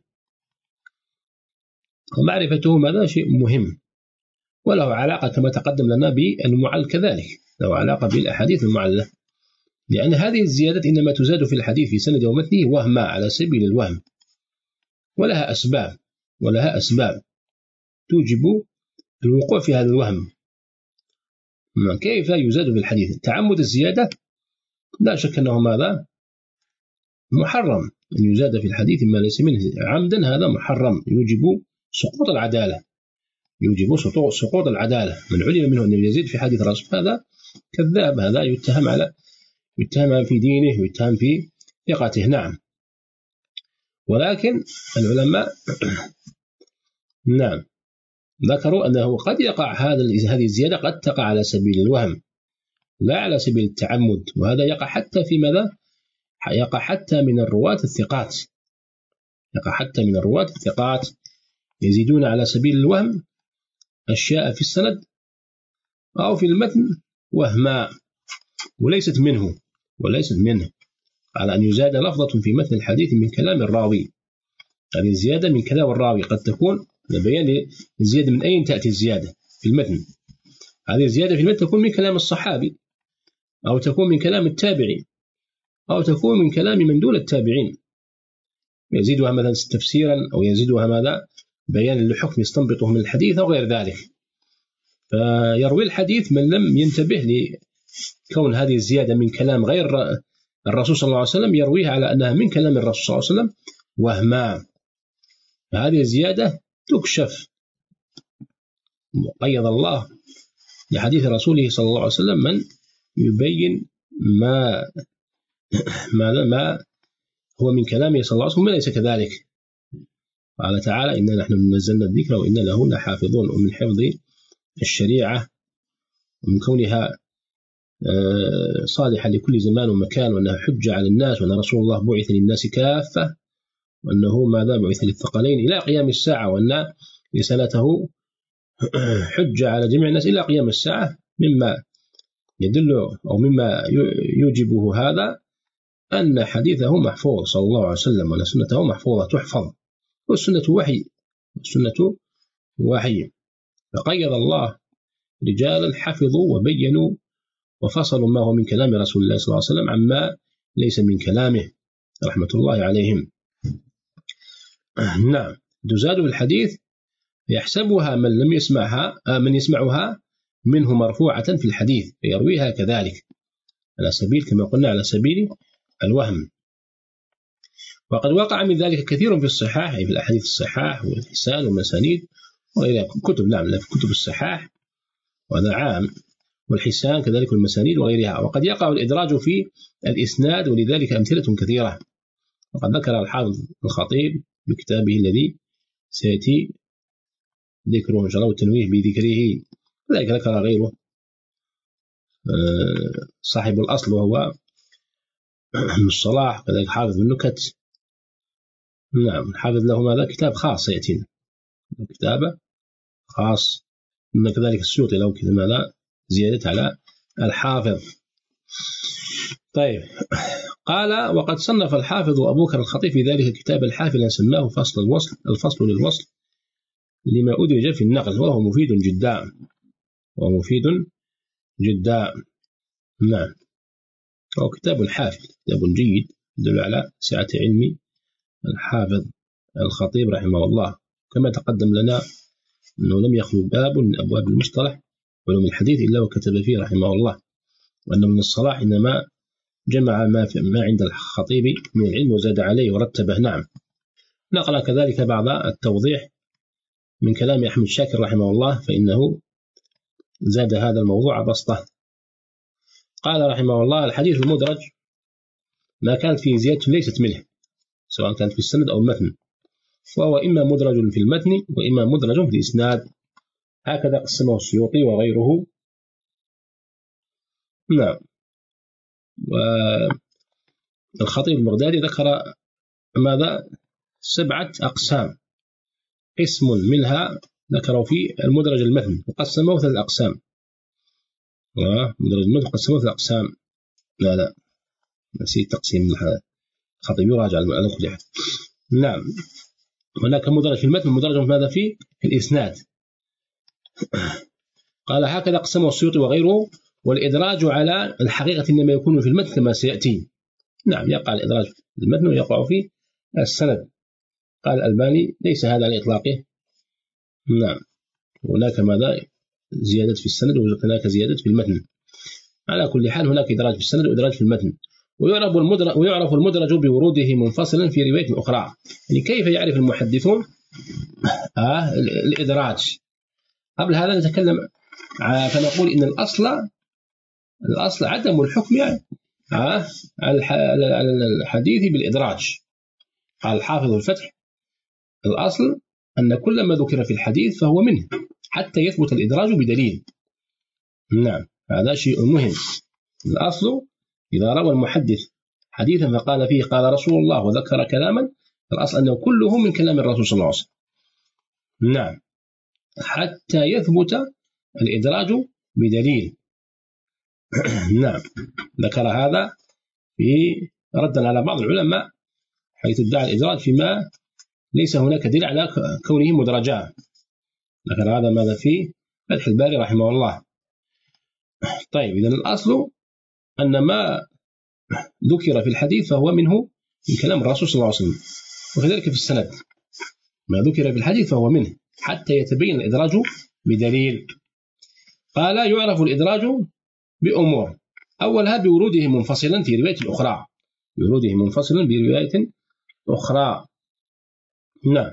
ومعرفته ماذا شيء مهم، وله علاقة كما تقدم لنا بالمعل كذلك، له علاقة بالأحاديث المعلة، لأن هذه الزيادات إنما تزاد في الحديث في سنده ومتنه وهما على سبيل الوهم، ولها أسباب ولها أسباب توجب الوقوع في هذا الوهم. كيف يزاد في الحديث؟ تعمد الزيادة لا شك أنه ماذا محرم، أن يزاد في الحديث ما ليس منه عمدا، هذا محرم، يوجب سقوط العدالة، يوجب سقوط العدالة. من علم منه أن يزيد في حديث الرسول هذا كذاب، هذا يتهم على يتهم في دينه ويتهم في ثقته. نعم. ولكن العلماء نعم ذكروا أنه قد يقع هذا هذه الزيادة قد تقع على سبيل الوهم لا على سبيل التعمد، وهذا يقع حتى في ماذا؟ يقع حتى من الرواة الثقات، يقع حتى من الرواة الثقات يزيدون على سبيل الوهم أشياء في السند أو في المتن وهما وليست منه وليست منه على أن يزاد لفظة في متن الحديث من كلام الراوي. هذه الزيادة من كلام الراوي قد تكون لبيان الزيادة من أين تأتي الزيادة في المتن. هذه الزيادة في المتن تكون من كلام الصحابي أو تكون من كلام التابعي أو تكون من كلام من دون التابعين، يزيدها مثلا تفسيرا أو يزيدها ماذا بيان لحكم يستنبطه من الحديث أو غير ذلك. فيروي الحديث من لم ينتبه لكون هذه الزيادة من كلام غير الرسول صلى الله عليه وسلم يرويها على أنها من كلام الرسول صلى الله عليه وسلم وهما. هذه الزيادة تكشف. قيض الله لحديث رسوله صلى الله عليه وسلم من يبين ما ما ما هو من كلامه صلى الله عليه وسلم ليس كذلك. قال تعالى إنا نحن نزلنا الذكر وإنا له لحافظون. ومن حفظ الشريعة ومن كونها صالحة لكل زمان ومكان وأنها حجة على الناس وأن رسول الله بعث للناس كافة وأنه ماذا بعث للثقلين إلى قيام الساعة وأن رسالته حجة على جميع الناس إلى قيام الساعة، مما يدل أو مما يوجبه هذا أن حديثه محفوظ صلى الله عليه وسلم وأن سنته محفوظة تحفظ، والسنة وحي والسنة وحي. فقيض الله رجالا حفظوا وبينوا وفصلوا ما هو من كلام رسول الله صلى الله عليه وسلم عما ليس من كلامه رحمة الله عليهم. نعم. تزاد بالحديث يحسبها من لم يسمعها من يسمعها منه مرفوعة في الحديث فيرويها كذلك على سبيل كما قلنا على سبيل الوهم. وقد وقع من ذلك كثير في الصحاح أي في الأحاديث الصحاح والحسان والمسانيد وغيرها كتب. نعم في كتب الصحاح وهذا عام والحسان كذلك المسانيد وغيرها. وقد يقع الإدراج في الإسناد ولذلك أمثلة كثيرة. وقد ذكر الحافظ الخطيب بكتابه الذي سيأتي ذكره إن شاء الله والتنويه بذكره، كذلك ذكر غيره صاحب الأصل وهو ابن الصلاح، كذلك حافظ النكت. نعم حافظ له ماذا كتاب خاص يأتينا كتابة خاص. كذلك السيوطي له كذا ماذا زيادة على الحافظ. طيب قال وقد صنف الحافظ أبو بكر الخطيب في ذلك الكتاب الحافل سماه فصل الوصل الفصل للوصل لما أدرج في النقل وهو مفيد جدا وهو مفيد جدا. نعم هو كتاب حافل كتاب جيد يدل على سعة علم الحافظ الخطيب رحمه الله. كما تقدم لنا أنه لم يخلو باب من أبواب المصطلح علوم الحديث إلا وكتب فيه رحمه الله، وأنه من الصلاح إنما جمع ما, ما عند الخطيب من العلم وزاد عليه ورتبه. نعم نقل كذلك بعض التوضيح من كلام أحمد شاكر رحمه الله فإنه زاد هذا الموضوع بسطة. قال رحمه الله الحديث المدرج ما كانت فيه زيادة ليست منه سواء كانت في السند أو المتن، وهو إما مدرج في المتن وإما مدرج في الإسناد، هكذا قسمه السيوطي وغيره. نعم والخطيب البغدادي ذكر ماذا سبعة أقسام، قسم منها ذكروا في المدرج المتن وقسموه ثلاث أقسام. مدرج المتن قسموه ثلاث أقسام. لا لا نسيت تقسيم الخطيب يراجع على كل أحد. نعم هناك مدرج في المتن مدرج ماذا في الإسناد. قال هكذا قسمه السيوطي وغيره. والإدراج على الحقيقة إنما يكون في المتن كما سيأتي. نعم يقع الإدراج في المتن ويقع في السند. قال الألباني ليس هذا على إطلاقه. نعم هناك ماذا زيادة في السند وهناك زيادة في المتن. على كل حال هناك إدراج في السند وإدراج في المتن. ويعرف المدرج, ويعرف المدرج بوروده منفصلا في رواية أخرى. يعني كيف يعرف المحدثون آه الإدراج؟ قبل هذا نتكلم فنقول إن الأصل الأصل عدم الحكم يعني آه على الحديث بالإدراج. قال الحافظ الفتح الأصل أن كل ما ذكر في الحديث فهو منه حتى يثبت الإدراج بدليل. نعم هذا شيء مهم. الأصل إذا روى المحدث حديثا فقال فيه قال رسول الله وذكر كلاما الأصل أنه كله من كلام الرسول صلى الله عليه وسلم. نعم، حتى يثبت الإدراج بدليل. نعم، ذكر هذا في ردا على بعض العلماء حيث ادعى الإدراج فيما ليس هناك دليل على كونه مدرجا. ذكر هذا ماذا في فتح الباري رحمه الله. طيب، إذن الأصل أن ما ذكر في الحديث فهو منه من كلام الرسول صلى الله عليه وسلم، وكذلك في السند ما ذكر في الحديث فهو منه حتى يتبين الإدراج بدليل. قال: يعرف الإدراج بأمور، أولها بوروده منفصلا في رواية أخرى، بوروده منفصلا برواية أخرى. نعم،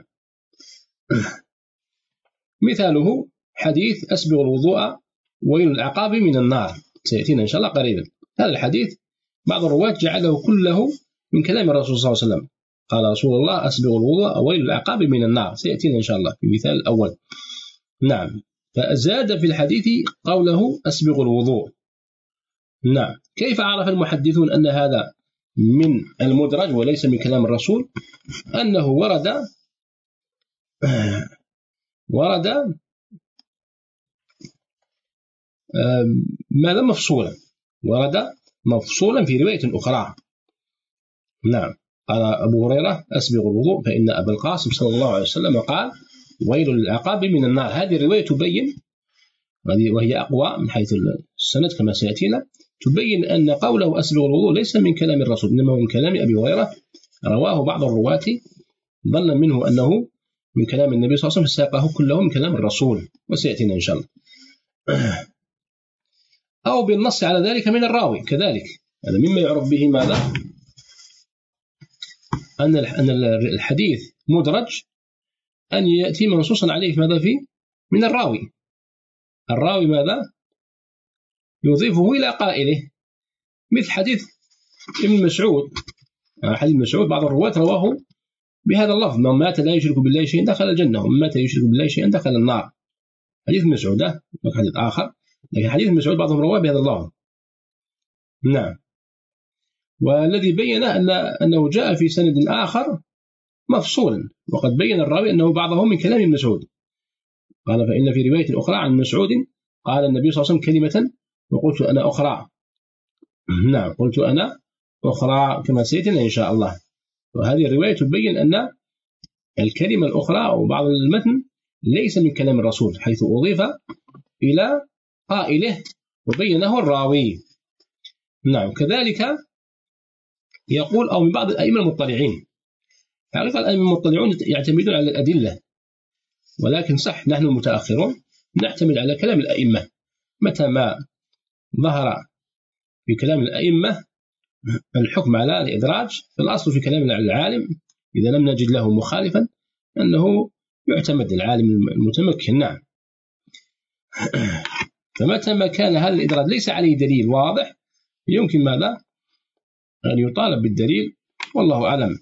مثاله حديث أسبغ الوضوء ويل العقاب من النار، سيأتينا إن شاء الله قريبا. هذا الحديث بعض الرواة جعله كله من كلام الرسول صلى الله عليه وسلم، قال رسول الله: أسبغ الوضوء ويل العقاب من النار، سيأتينا إن شاء الله في المثال الأول. نعم، فزاد في الحديث قوله أسبغ الوضوء. نعم، كيف عرف المحدثون أن هذا من المدرج وليس من كلام الرسول؟ أنه ورد ورد ماذا مفصولا، ورد مفصولا في رواية أخرى. نعم، قال أبو هريرة: أسبغ الوضوء فإن أبا القاسم صلى الله عليه وسلم قال: ويل للعقاب من النار. هذه الرواية تبين، وهي أقوى من حيث السند كما سيأتينا، تبين أن قوله أسبغ الوضوء ليس من كلام الرسول، إنما من كلام أبي هريرة، رواه بعض الرواة ظنا منه أنه من كلام النبي صلى الله عليه وسلم، فساقه كله من كلام الرسول، وسيأتينا إن شاء الله. أو بالنص على ذلك من الراوي كذلك، هذا مما يعرف به ماذا؟ أن أن الحديث مدرج، أن يأتي منصوصا عليه ماذا فيه من الراوي، الراوي ماذا يضيفه إلى قائله، مثل حديث ابن مسعود. حديث مسعود بعض الرواة رواه بهذا اللفظ: من مات لا يشرك بالله شيئا دخل الجنة، ومن مات يشرك بالله شيئا دخل النار. حديث مسعود، حديث آخر، لكن حديث مسعود بعضهم رواه بهذا اللفظ. نعم، والذي بين أن أنه جاء في سند آخر مفصولا، وقد بين الراوي أنه بعضه من كلام مسعود. قال: فإن في رواية أخرى عن مسعود قال النبي صلى الله عليه وسلم كلمة وقلت أنا أخرى. نعم، قلت أنا أخرى كما سيأتينا إن شاء الله. وهذه الرواية تبين أن الكلمة الأخرى أو بعض المتن ليس من كلام الرسول، حيث أضيف إلى قائله وبينه الراوي. نعم، كذلك يقول: أو من بعض الأئمة المطلعين. حقيقة الأئمة المطلعون يعتمدون على الأدلة، ولكن صح نحن المتأخرون نعتمد على كلام الأئمة. متى ما ظهر في كلام الأئمة الحكم على الإدراج، فالأصل في كلام العالم إذا لم نجد له مخالفا أنه يعتمد العالم المتمكن. نعم، فمتى ما كان هذا الإدراج ليس عليه دليل واضح يمكن ماذا أن يطالب بالدليل، والله أعلم.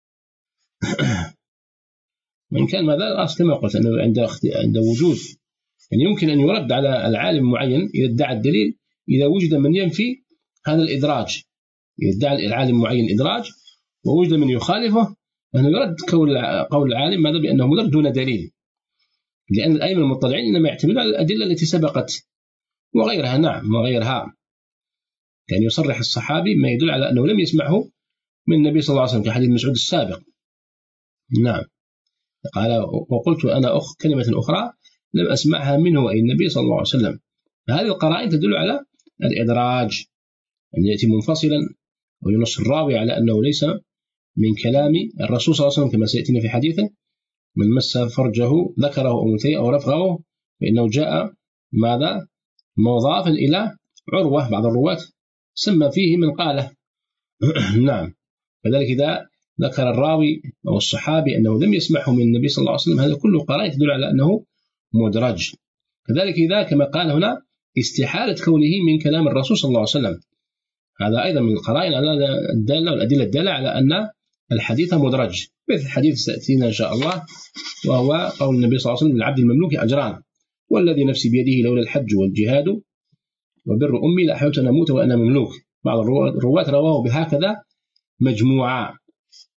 وإن كان ماذا الأصل كما قلت أنه عند عند وجود يعني يمكن أن يرد على العالم معين إذا ادعى الدليل، إذا وجد من ينفي هذا الإدراج، إذا ادعى العالم معين إدراج ووجد من يخالفه، أنه يرد قول العالم ماذا بأنه مدرج دون دليل، لأن الأئمة المطلعين إنما يعتمدون على الأدلة التي سبقت وغيرها. نعم، وغيرها كان يصرح الصحابي ما يدل على أنه لم يسمعه من النبي صلى الله عليه وسلم كحديث مسعود السابق. نعم، قال: وقلت أنا أخ كلمة أخرى لم أسمعها منه أي النبي صلى الله عليه وسلم. هذه القرائن تدل على الإدراج، أن يأتي منفصلا وينص الراوي على أنه ليس من كلام الرسول صلى الله عليه وسلم، كما سيأتينا في حديثه: من مس فرجه ذكره أو أنثيه أو رفغه فإنه جاء ماذا مضافا إلى عروة. بعض الرواة سمى فيه من قاله. نعم، كذلك إذا ذكر الراوي أو الصحابي أنه لم يسمعه من النبي صلى الله عليه وسلم، هذا كله قرائن تدل على أنه مدرج. كذلك إذا كما قال هنا استحالة كونه من كلام الرسول صلى الله عليه وسلم، هذا أيضا من القرائن على الدالة والأدلة الدالة على أن الحديث مدرج، مثل حديث سيأتينا إن شاء الله، وهو قول النبي صلى الله عليه وسلم: للعبد المملوك أجران والذي نفسي بيده لولا الحج والجهاد وبر أمي لأحببت أن أموت وأنا مملوك. بعض الرواة رواه بهكذا مجموعة.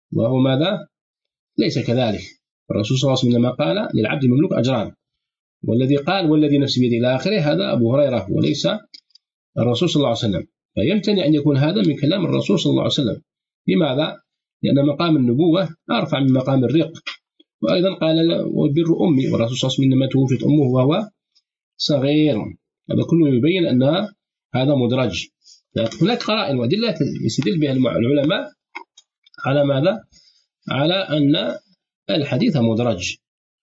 وهو ماذا؟ ليس كذلك. الرسول صلى الله عليه وسلم لما قال للعبد المملوك أجران، والذي قال والذي نفسي بيده إلى آخره هذا أبو هريرة وليس الرسول صلى الله عليه وسلم، فيمتنع أن يكون هذا من كلام الرسول صلى الله عليه وسلم. لماذا؟ لأن مقام النبوة أرفع من مقام الرق. وأيضا قال وبر أمي، والرسول صلى الله عليه وسلم إنما توفيت أمه وهو صغير. هذا كله يبين أن هذا مدرج. هناك قرائن وأدلة يستدل بها العلماء على ماذا؟ على أن الحديث مدرج.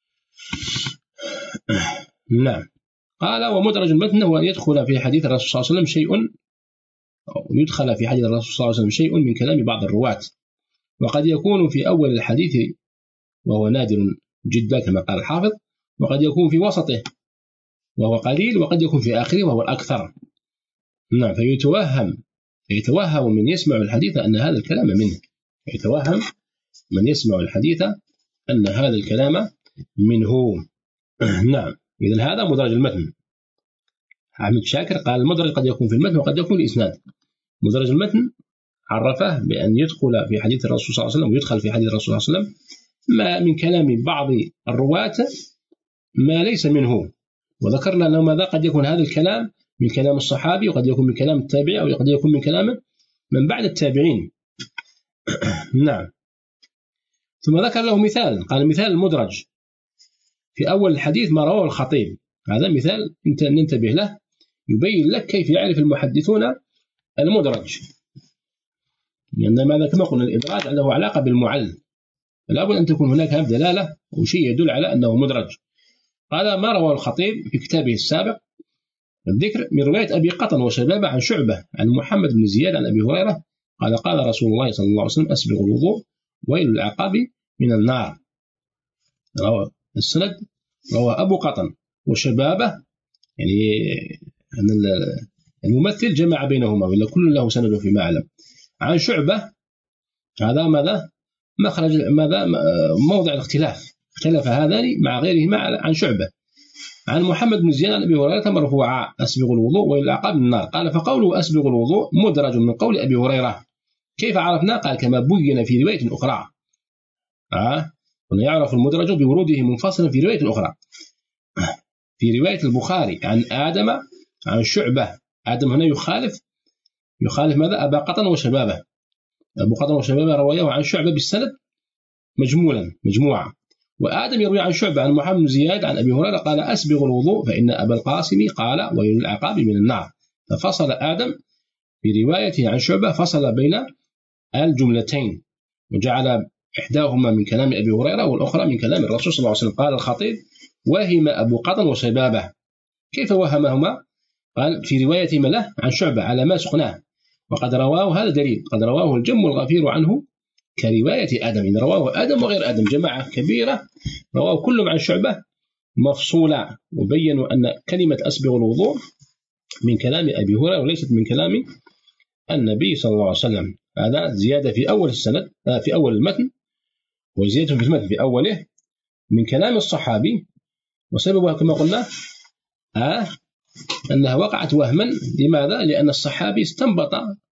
نعم. قال ومدرج المتن هو أن يدخل في حديث الرسول صلى الله عليه وسلم شيء، أو يدخل في حديث الرسول صلى الله عليه وسلم شيء من كلام بعض الرواة، وقد يكون في أول الحديث وهو نادر جدا كما قال الحافظ، وقد يكون في وسطه وهو قليل، وقد يكون في آخره وهو الأكثر. نعم. فيتوهم يتوهم من يسمع الحديث أن هذا الكلام منه، يتوهم من يسمع الحديث أن هذا الكلام منه. نعم. إذن هذا مدرج المتن. حامد شاكر قال المدرج قد يكون في المتن وقد يكون الإسناد. مدرج المتن عرفه بأن يدخل في حديث الرسول صلى الله عليه وسلم ويدخل في حديث الرسول صلى الله عليه وسلم ما من كلام بعض الرواة ما ليس منه، وذكرنا أنه ماذا قد يكون هذا الكلام من كلام الصحابي، وقد يكون من كلام التابعي، أو قد يكون من كلام من بعد التابعين. نعم. ثم ذكر له مثال، قال مثال المدرج في أول الحديث ما رواه الخطيب. هذا مثال أنت ننتبه له يبين لك كيف يعرف المحدثون المدرج، لأن ماذا كما قلنا الإدراج له علاقة بالمعل، فلا بد أن تكون هناك دلالة وشيء يدل على أنه مدرج. قال ما رواه الخطيب في كتابه السابق الذكر من رواية أبي قطن وشبابه عن شعبة عن محمد بن زياد عن أبي هريرة قال قال رسول الله صلى الله عليه وسلم أسبغ الوضوء ويل العقاب من النار. رواه السند رواه أبو قطن وشبابه، يعني أن الممثل جمع بينهما ولا كل له سند فيما أعلم. عن شعبة هذا ماذا مخرج ماذا موضع الاختلاف، اختلف هذان مع غيرهما عن شعبة. عن محمد بن زياد عن أبي هريرة مرفوعا أسبغ الوضوء ويل العقاب من النار. قال فقوله أسبغ الوضوء مدرج من قول أبي هريرة. كيف عرفنا؟ قال كما بين في رواية أخرى. آه ونعرف المدرج بوروده منفصلا في رواية أخرى. في رواية البخاري عن آدم عن شعبة، آدم هنا يخالف يخالف ماذا؟ أبا قطن وشبابه. أبو قطن وشبابه روايه عن شعبة بالسند مجمولا مجموعة، وآدم يروي عن شعبة عن محمد بن زياد عن أبي هريرة قال أسبغ الوضوء فإن أبا القاسم قال ويل العقاب من النار. ففصل آدم في روايته عن شعبة فصل بين الجملتين وجعل إحداهما من كلام أبي هريرة والأخرى من كلام الرسول صلى الله عليه وسلم. قال الخطيب وهم أبو قطن وشبابه. كيف وهمهما؟ قال في رواية له عن شعبة على ما سقناه، وقد رواه هذا دليل قد رواه الجم الغفير عنه كرواية آدم، إن رواه آدم وغير آدم جماعة كبيرة رواه كلهم عن شعبة مفصولا، وبينوا أن كلمة أسبغ الوضوء من كلام أبي هريرة وليست من كلام النبي صلى الله عليه وسلم. هذا زيادة في أول السند في أول المتن، وزيادة في المتن في أوله من كلام الصحابي، وسببها كما قلنا آه أنها وقعت وهما. لماذا؟ لأن الصحابي استنبط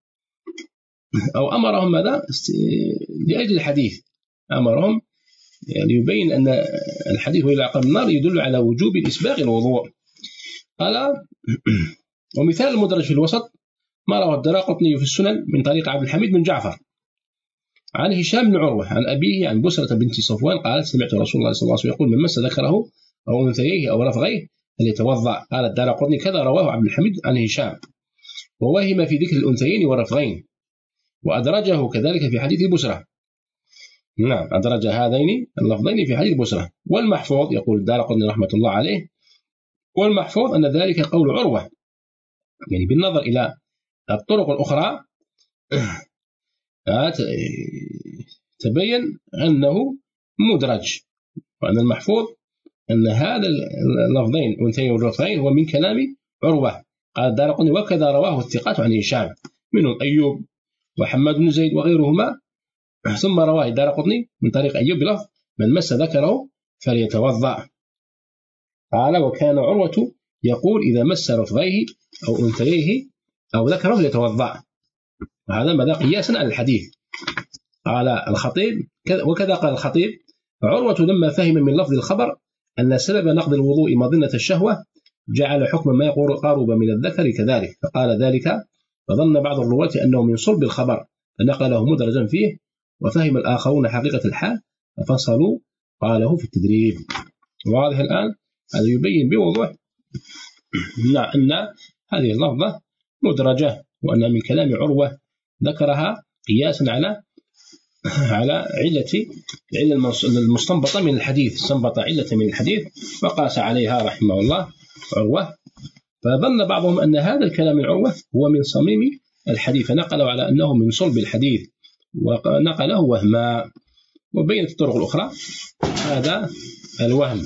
أو أمرهم ماذا لأجل الحديث، أمرهم ليبين أن الحديث وإلى عقاب النار يدل على وجوب الإسباغ الوضوء. قال ومثال المدرج في الوسط ما رواه الدراقطني في السنن من طريق عبد الحميد بن جعفر عن هشام بن عروة عن أبيه عن بسرة بنت صفوان قالت سمعت رسول الله صلى الله عليه وسلم يقول من مس ذكره أو أنثيه أو رفغيه فليتوضأ. قال الدراقطني كذا رواه عبد الحميد عن هشام، ووهم في ذكر الأنثيين والرفغين، وأدرجه كذلك في حديث بسرة. نعم أدرج هذين اللفظين في حديث بسرة. والمحفوظ يقول الدارقطني رحمة الله عليه والمحفوظ أن ذلك قول عروة، يعني بالنظر إلى الطرق الأخرى تبين أنه مدرج، وأن المحفوظ أن هذا اللفظين أنثيين والرفغين هو من كلام عروة. قال الدارقطني وكذا رواه الثقات عن هشام منهم أيوب وحماد بن زيد وغيرهما. ثم رواه الدارقطني من طريق أيوب بلفظ من مس ذكره فليتوضأ. قال وكان عروة يقول إذا مس رفغيه أو أنثيه أو ذكره فليتوضأ. وهذا ماذا قياسا على الحديث. قال الخطيب وكذا قال الخطيب: عروة لما فهم من لفظ الخبر أن سبب نقض الوضوء مظنة الشهوة جعل حكم ما يقارب من الذكر كذلك، فقال ذلك فظن بعض الرواة أنه من صلب الخبر فنقله مدرجا فيه، وفهم الآخرون حقيقة الحال ففصلوا قاله في التدريب. واضح الآن؟ هذا يبين بوضوح أن هذه اللفظة مدرجة، وأن من كلام عروة ذكرها قياسا على على علة علة المستنبطة من الحديث، استنبط علة من الحديث وقاس عليها رحمه الله عروة، فظن بعضهم أن هذا الكلام من عروة هو من صميم الحديث فنقلوا على أنه من صلب الحديث ونقله وهما، وبينت الطرق الأخرى هذا الوهم.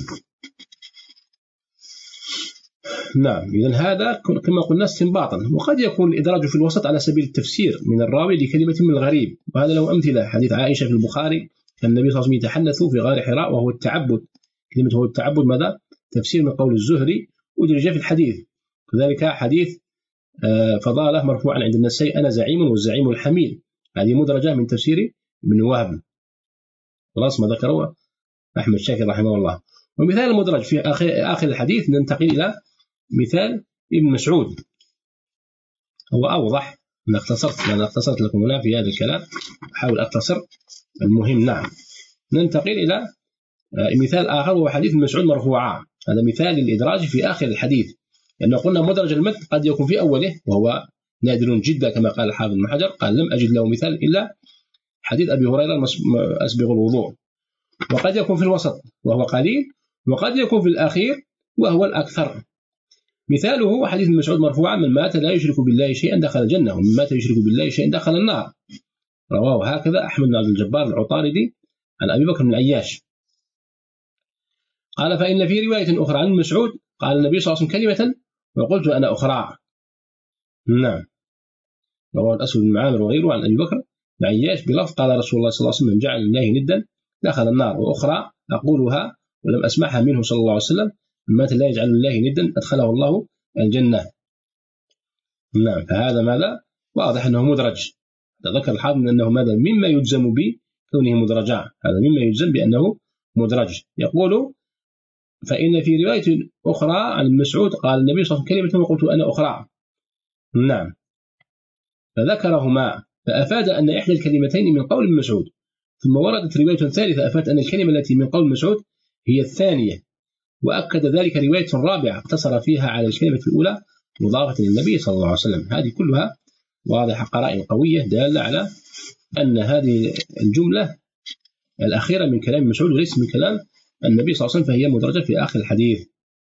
نعم، إذن هذا كما قلنا استنباطا، وقد يكون الإدراج في الوسط على سبيل التفسير من الراوي لكلمة من الغريب، وهذا له أمثلة. حديث عائشة في البخاري كان النبي صلى الله عليه وسلم يتحدث في غار حراء وهو التعبد، كلمة هو التعبد ماذا؟ تفسير من قول الزهري ودرج في الحديث. كذلك حديث فضالة مرفوعا عند النسائي: أنا زعيم والزعيم الحميل، هذه مدرجة من تفسير ابن وهب، خلاص ما ذكره أحمد شاكر رحمه الله. ومثال المدرج في آخر الحديث ننتقل إلى مثال ابن مسعود، هو أوضح. أنا اختصرت أنا اختصرت لكم هنا في هذا الكلام، أحاول أختصر المهم. نعم، ننتقل إلى مثال آخر وهو حديث ابن مسعود مرفوعا، هذا مثال الإدراج في آخر الحديث، لأنه قلنا مدرج المتن قد يكون في أوله وهو نادر جدا كما قال الحافظ ابن حجر، قال لم أجد له مثال إلا حديث أبي هريرة أسبغ الوضوء، وقد يكون في الوسط وهو قليل، وقد يكون في الأخير وهو الأكثر. مثاله حديث ابن مسعود مرفوعا: من مات لا يشرك بالله شيئا دخل الجنة، ومن مات يشرك بالله شيئا دخل النار. رواه هكذا أحمد بن عبد الجبار العطاردي عن أبي بكر بن العياش. قال: فإن في رواية أخرى عن مسعود قال النبي صلى الله عليه وسلم كلمة وقلت أنا أخرى. نعم، رواه الأسود بن معامر وغيره عن أبي بكر بن العياش بلفظ: قال رسول الله صلى الله عليه وسلم: من جعل لله ندا دخل النار. وأخرى أقولها ولم أسمعها منه صلى الله عليه وسلم: من مات لا يجعل لله ندا أدخله الله الجنة. نعم، فهذا ماذا؟ واضح أنه مدرج. ذكر الحافظ أنه ماذا؟ مما يجزم بكونه مدرجا، هذا مما يجزم بأنه مدرج. يقول: فإن في رواية أخرى عن مسعود قال النبي صلى الله عليه وسلم كلمة وقلت أنا أخرى. نعم، فذكرهما فأفاد أن إحدى الكلمتين من قول ابن مسعود، ثم وردت رواية ثالثة أفاد أن الكلمة التي من قول مسعود هي الثانية، وأكد ذلك رواية رابعة اقتصر فيها على الكلمة الأولى مضافة للنبي صلى الله عليه وسلم. هذه كلها واضحة، قرائن قوية دالة على أن هذه الجملة الأخيرة من كلام مسعود وليس من كلام النبي صلى الله عليه وسلم، فهي مدرجة في آخر الحديث.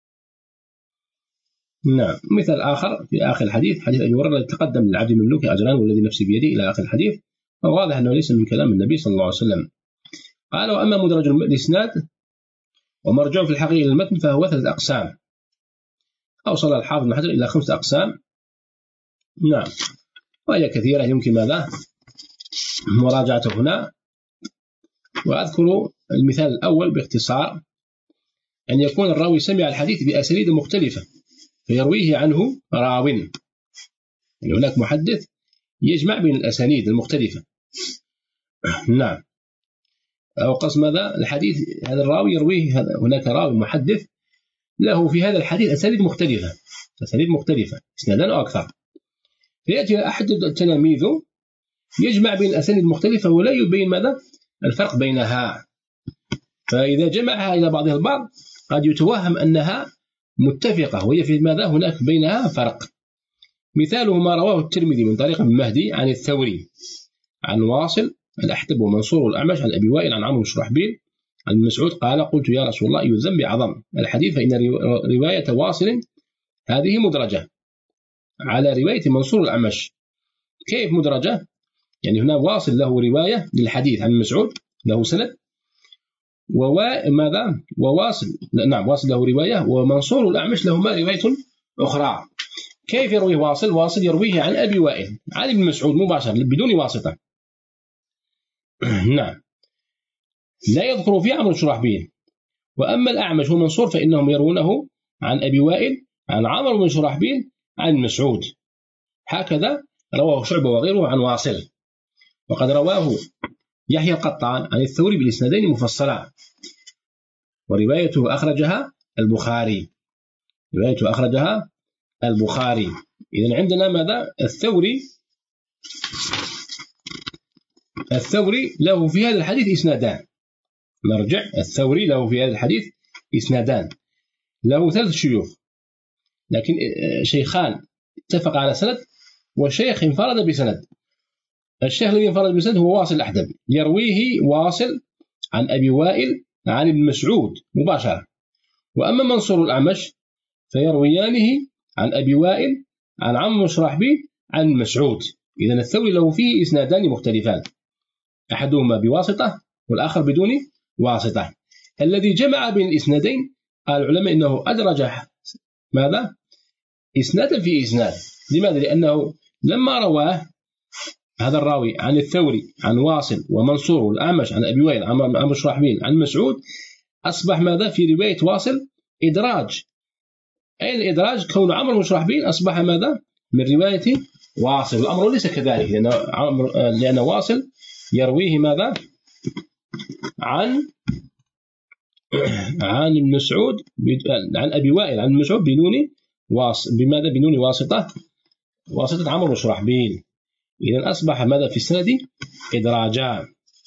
نعم، مثال آخر في آخر الحديث حديث أبي هريرة: تقدم للعبد المملوك أجران والذي نفسي بيده إلى آخر الحديث، فواضح أنه ليس من كلام النبي صلى الله عليه وسلم. قال: وأما مدرج الإسناد ومرجع في الحقيقة للمتن فهو ثلاثة أقسام. أوصل الحافظ بن حجر إلى خمسة أقسام. نعم، وهي كثيرة يمكن ماذا مراجعته هنا، وأذكر المثال الأول باختصار: أن يكون الراوي سمع الحديث بأسانيد مختلفة فيرويه عنه راو، يعني هناك محدث يجمع بين الأسانيد المختلفة. نعم، أو قصد ماذا الحديث هذا الراوي يرويه، هناك راوي محدث له في هذا الحديث أسانيد مختلفة أسانيد مختلفة إسنادان أو أكثر، فيأتي أحد التلاميذ يجمع بين الأسانيد المختلفة ولا يبين ماذا الفرق بينها، فإذا جمعها إلى بعضها البعض قد يتوهم أنها متفقة وهي في ماذا هناك بينها فرق. مثاله ما رواه الترمذي من طريق ابن مهدي عن الثوري عن واصل الأحدب ومنصور والأعمش عن أبي وائل عن عمرو بن شرحبيل عن مسعود قال: قلت يا رسول الله يذم بعظم الحديث، فإن رواية واصل هذه مدرجة على رواية منصور الأعمش. كيف مدرجة؟ يعني هنا واصل له رواية للحديث عن مسعود له سند، وماذا وواصل نعم واصل له رواية، ومنصور الأعمش لهما رواية أخرى. كيف يروي واصل؟ واصل يرويه عن أبي وائل عن ابن مسعود مباشرة بدون واسطة. نعم، لا يذكر فيه عمرو بن شرحبيل. وأما الأعمش ومنصور فإنهم يرونه عن أبي وائل عن عمرو بن شرحبيل عن مسعود. هكذا رواه شعبة وغيره عن واصل. وقد رواه يحيى القطان عن الثوري بالإسنادين مفصلا، وروايته أخرجها البخاري روايته أخرجها البخاري. إذن عندنا ماذا؟ الثوري الثوري له في هذا الحديث إسنادان. نرجع، الثوري له في هذا الحديث إسنادان، له ثلاث شيوخ، لكن شيخان اتفق على سند، والشيخ انفرد بسند. الشيخ الذي انفرد بسند هو واصل الأحدبي، يرويه واصل عن أبي وائل عن ابن مسعود مباشرة. وأما منصور الأعمش فيرويانه عن أبي وائل عن عمرو شرحبيل عن مسعود. إذن الثوري له فيه إسنادان مختلفان، أحدهما بواسطة والآخر بدون واسطة. الذي جمع بين الإسنادين قال العلماء إنه أدرج ماذا؟ إسنادا في إسناد. لماذا؟ لأنه لما رواه هذا الراوي عن الثوري عن واصل ومنصور والأعمش عن أبي وائل عن عمرو شرحبيل عن مسعود، أصبح ماذا في رواية واصل؟ إدراج. أي الإدراج؟ كون عمرو شرحبيل أصبح ماذا؟ من رواية واصل. الأمر ليس كذلك، لأن لأن واصل يرويه ماذا؟ عن عن مسعود عن أبي وائل عن مسعود بدون واصل، بماذا؟ بدون واسطة واسطة عمرو شرحبيل. إذن أصبح ماذا في السند؟ إدراجا.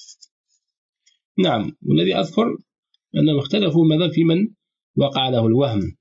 نعم. والذي أذكر أنهم اختلفوا ماذا في من وقع له الوهم،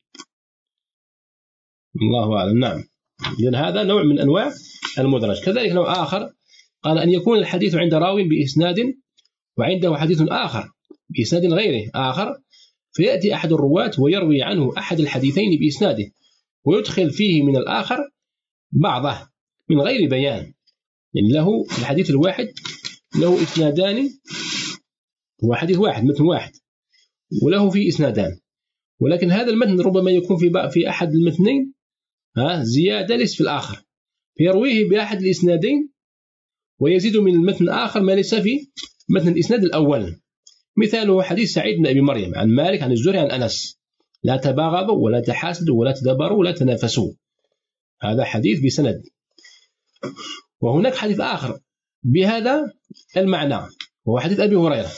الله أعلم. نعم. إذن هذا نوع من أنواع المدرج. كذلك نوع آخر قال أن يكون الحديث عند راوي بإسناد وعنده حديث آخر بإسناد غيره آخر، فيأتي أحد الرواة ويروي عنه أحد الحديثين بإسناده ويدخل فيه من الآخر بعضه من غير بيان، يعني له الحديث الواحد له إسنادان، هو حديث واحد مثل واحد وله فيه إسنادان، ولكن هذا المتن ربما يكون في في أحد المتنين ها زيادة ليس في الآخر، فيرويه بأحد الإسنادين ويزيد من المتن الآخر ما ليس في متن الإسناد الأول. مثاله حديث سعيد بن أبي مريم عن مالك عن الزهري عن أنس: لا تباغضوا ولا تحاسدوا ولا تدبروا ولا تنافسوا. هذا حديث بسند. وهناك حديث آخر بهذا المعنى وهو حديث أبي هريرة.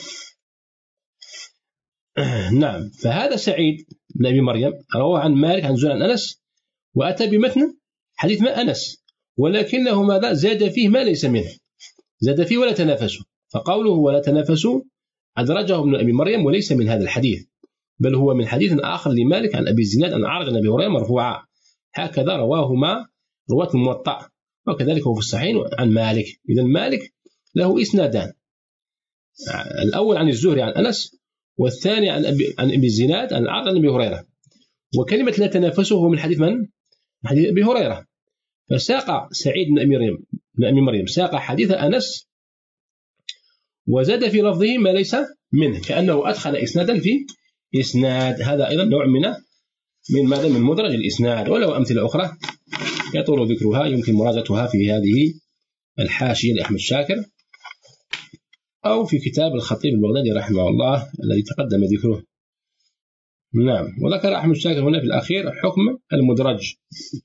نعم. فهذا سعيد بن أبي مريم روى عن مالك عن الزهري عن أنس وأتى بمتن حديث ما أنس، ولكنه ماذا؟ زاد فيه ما ليس منه، زاد فيه ولا تنافسوا. فقوله ولا تنافسوا أدرجه ابن أبي مريم وليس من هذا الحديث، بل هو من حديث آخر لمالك عن أبي الزناد عن عارض عن أبي هريرة مرفوعا، هكذا رواهما رواة الموطأ، وكذلك هو في الصحيح عن مالك. إذن مالك له إسنادان، الأول عن الزهري عن أنس، والثاني عن أبي عن أبي الزناد عن عارض عن أبي هريرة. وكلمة لا تنافسوا هو من حديث من؟ من حديث أبي هريرة. فساق سعيد بن أبي مريم بن أبي مريم ساق حديث أنس وزاد في لفظه ما ليس منه، كأنه أدخل إسنادا في إسناد. هذا أيضا نوع من من ماذا؟ من مدرج الإسناد. ولو أمثلة أخرى يطول ذكرها يمكن مراجعتها في هذه الحاشية لأحمد شاكر أو في كتاب الخطيب البغدادي رحمه الله الذي تقدم ذكره. نعم. وذكر أحمد شاكر هنا في الأخير حكم المدرج.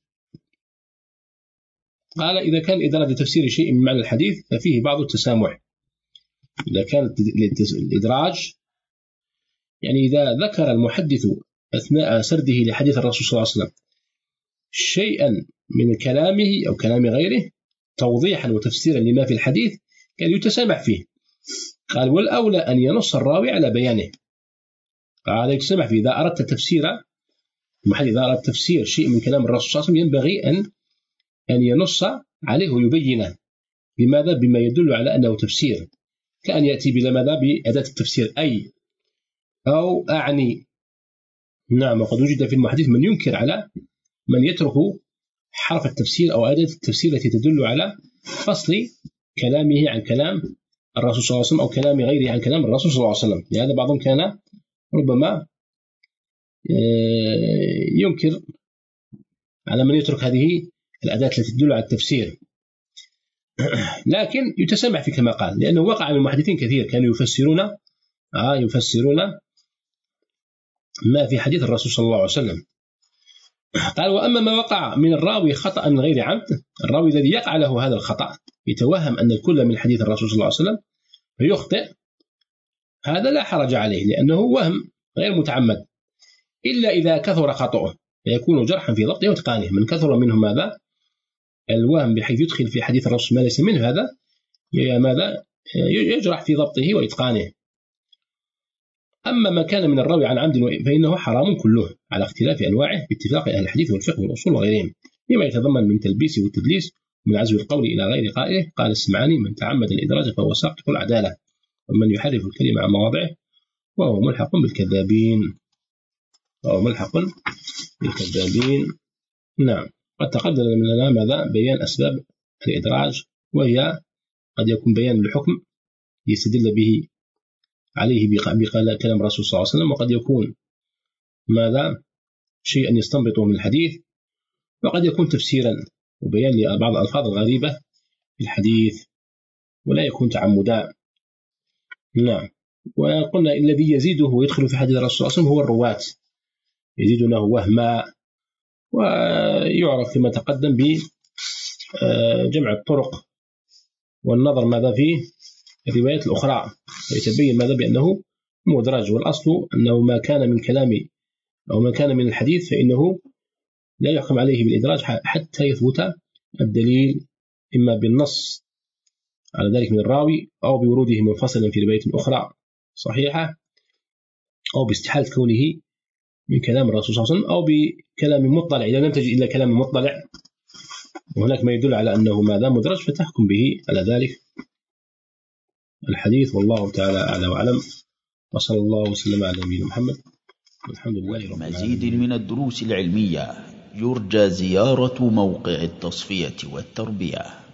قال إذا كان إدراج تفسير شيء من معنى الحديث ففيه بعض التسامح. إذا كان الإدراج يعني إذا ذكر المحدث أثناء سرده لحديث الرسول صلى الله عليه وسلم شيئا من كلامه أو كلام غيره توضيحا وتفسيرا لما في الحديث كان يتسامح فيه. قال والأولى أن ينص الراوي على بيانه. قال يتسامح فيه إذا أردت تفسير المحدث، إذا أردت تفسير شيء من كلام الرسول صلى الله عليه وسلم ينبغي أن أن ينص عليه ويبينه. بماذا؟ بما يدل على أنه تفسير، كأن يأتي بماذا؟ بأداة التفسير أي أو أعني. نعم. وقد وجد في المحدث من ينكر على من يترك حرف التفسير أو أداة التفسير التي تدل على فصل كلامه عن كلام الرسول صلى الله عليه وسلم أو كلام غيره عن كلام الرسول صلى الله عليه وسلم. لهذا بعضهم كان ربما ينكر على من يترك هذه الأداة التي تدل على التفسير، لكن يتسامح في كما قال، لأنه وقع من المحدثين كثير كانوا يفسرون آه يفسرون ما في حديث الرسول صلى الله عليه وسلم. قال وأما ما وقع من الراوي خطأ من غير عمد، الراوي الذي يقع له هذا الخطأ يتوهم أن الكل من حديث الرسول صلى الله عليه وسلم، فيخطئ، هذا لا حرج عليه لأنه وهم غير متعمد، إلا إذا كثر خطأه فيكون جرحا في ضبطه وإتقانه. من كثر منه ماذا؟ الوهم، بحيث يدخل في حديث الرسول ما ليس منه، هذا ماذا؟ يجرح في ضبطه وإتقانه. أما ما كان من الراوي عن عمد فإنه حرام كله على اختلاف أنواعه باتفاق أهل الحديث والفقه والأصول وغيرهم، بما يتضمن من تلبيس والتدليس ومن عزو القول إلى غير قائله. قال السمعاني: من تعمد الإدراج فهو ساقط العدالة، ومن يحرف الكلمة عن مواضعه وهو ملحق بالكذابين، وهو ملحق بالكذابين. نعم. قد تقدم لنا ماذا؟ بيان أسباب الإدراج، وهي قد يكون بيان الحكم يستدل به عليه بكلام الرسول صلى الله عليه وسلم، وقد يكون ماذا؟ شيئا يستنبطه من الحديث، وقد يكون تفسيرا وبيان لبعض الألفاظ الغريبة في الحديث ولا يكون تعمدا. نعم. وقلنا الذي يزيده ويدخل في حديث الرسول صلى الله عليه وسلم هو الرواة، يزيدونه وهما، ويعرف كما تقدم بجمع الطرق والنظر ماذا فيه الروايات الأخرى، فيتبين ماذا بأنه مدرج. والأصل أنه ما كان من كلام أو ما كان من الحديث فإنه لا يحكم عليه بالإدراج حتى يثبت الدليل، إما بالنص على ذلك من الراوي، أو بوروده منفصلا في رواية أخرى صحيحة، أو باستحالة كونه من كلام الرسول صلى الله عليه وسلم، أو بكلام مطلع إذا لم تجد إلا كلام مطلع وهناك ما يدل على أنه ماذا مدرج فتحكم به على ذلك الحديث. والله تعالى أعلى وأعلم، وصلى الله وسلم على نبينا محمد والحمد لله رب العالمين. مزيد من الدروس العلمية يرجى زيارة موقع التصفية والتربية.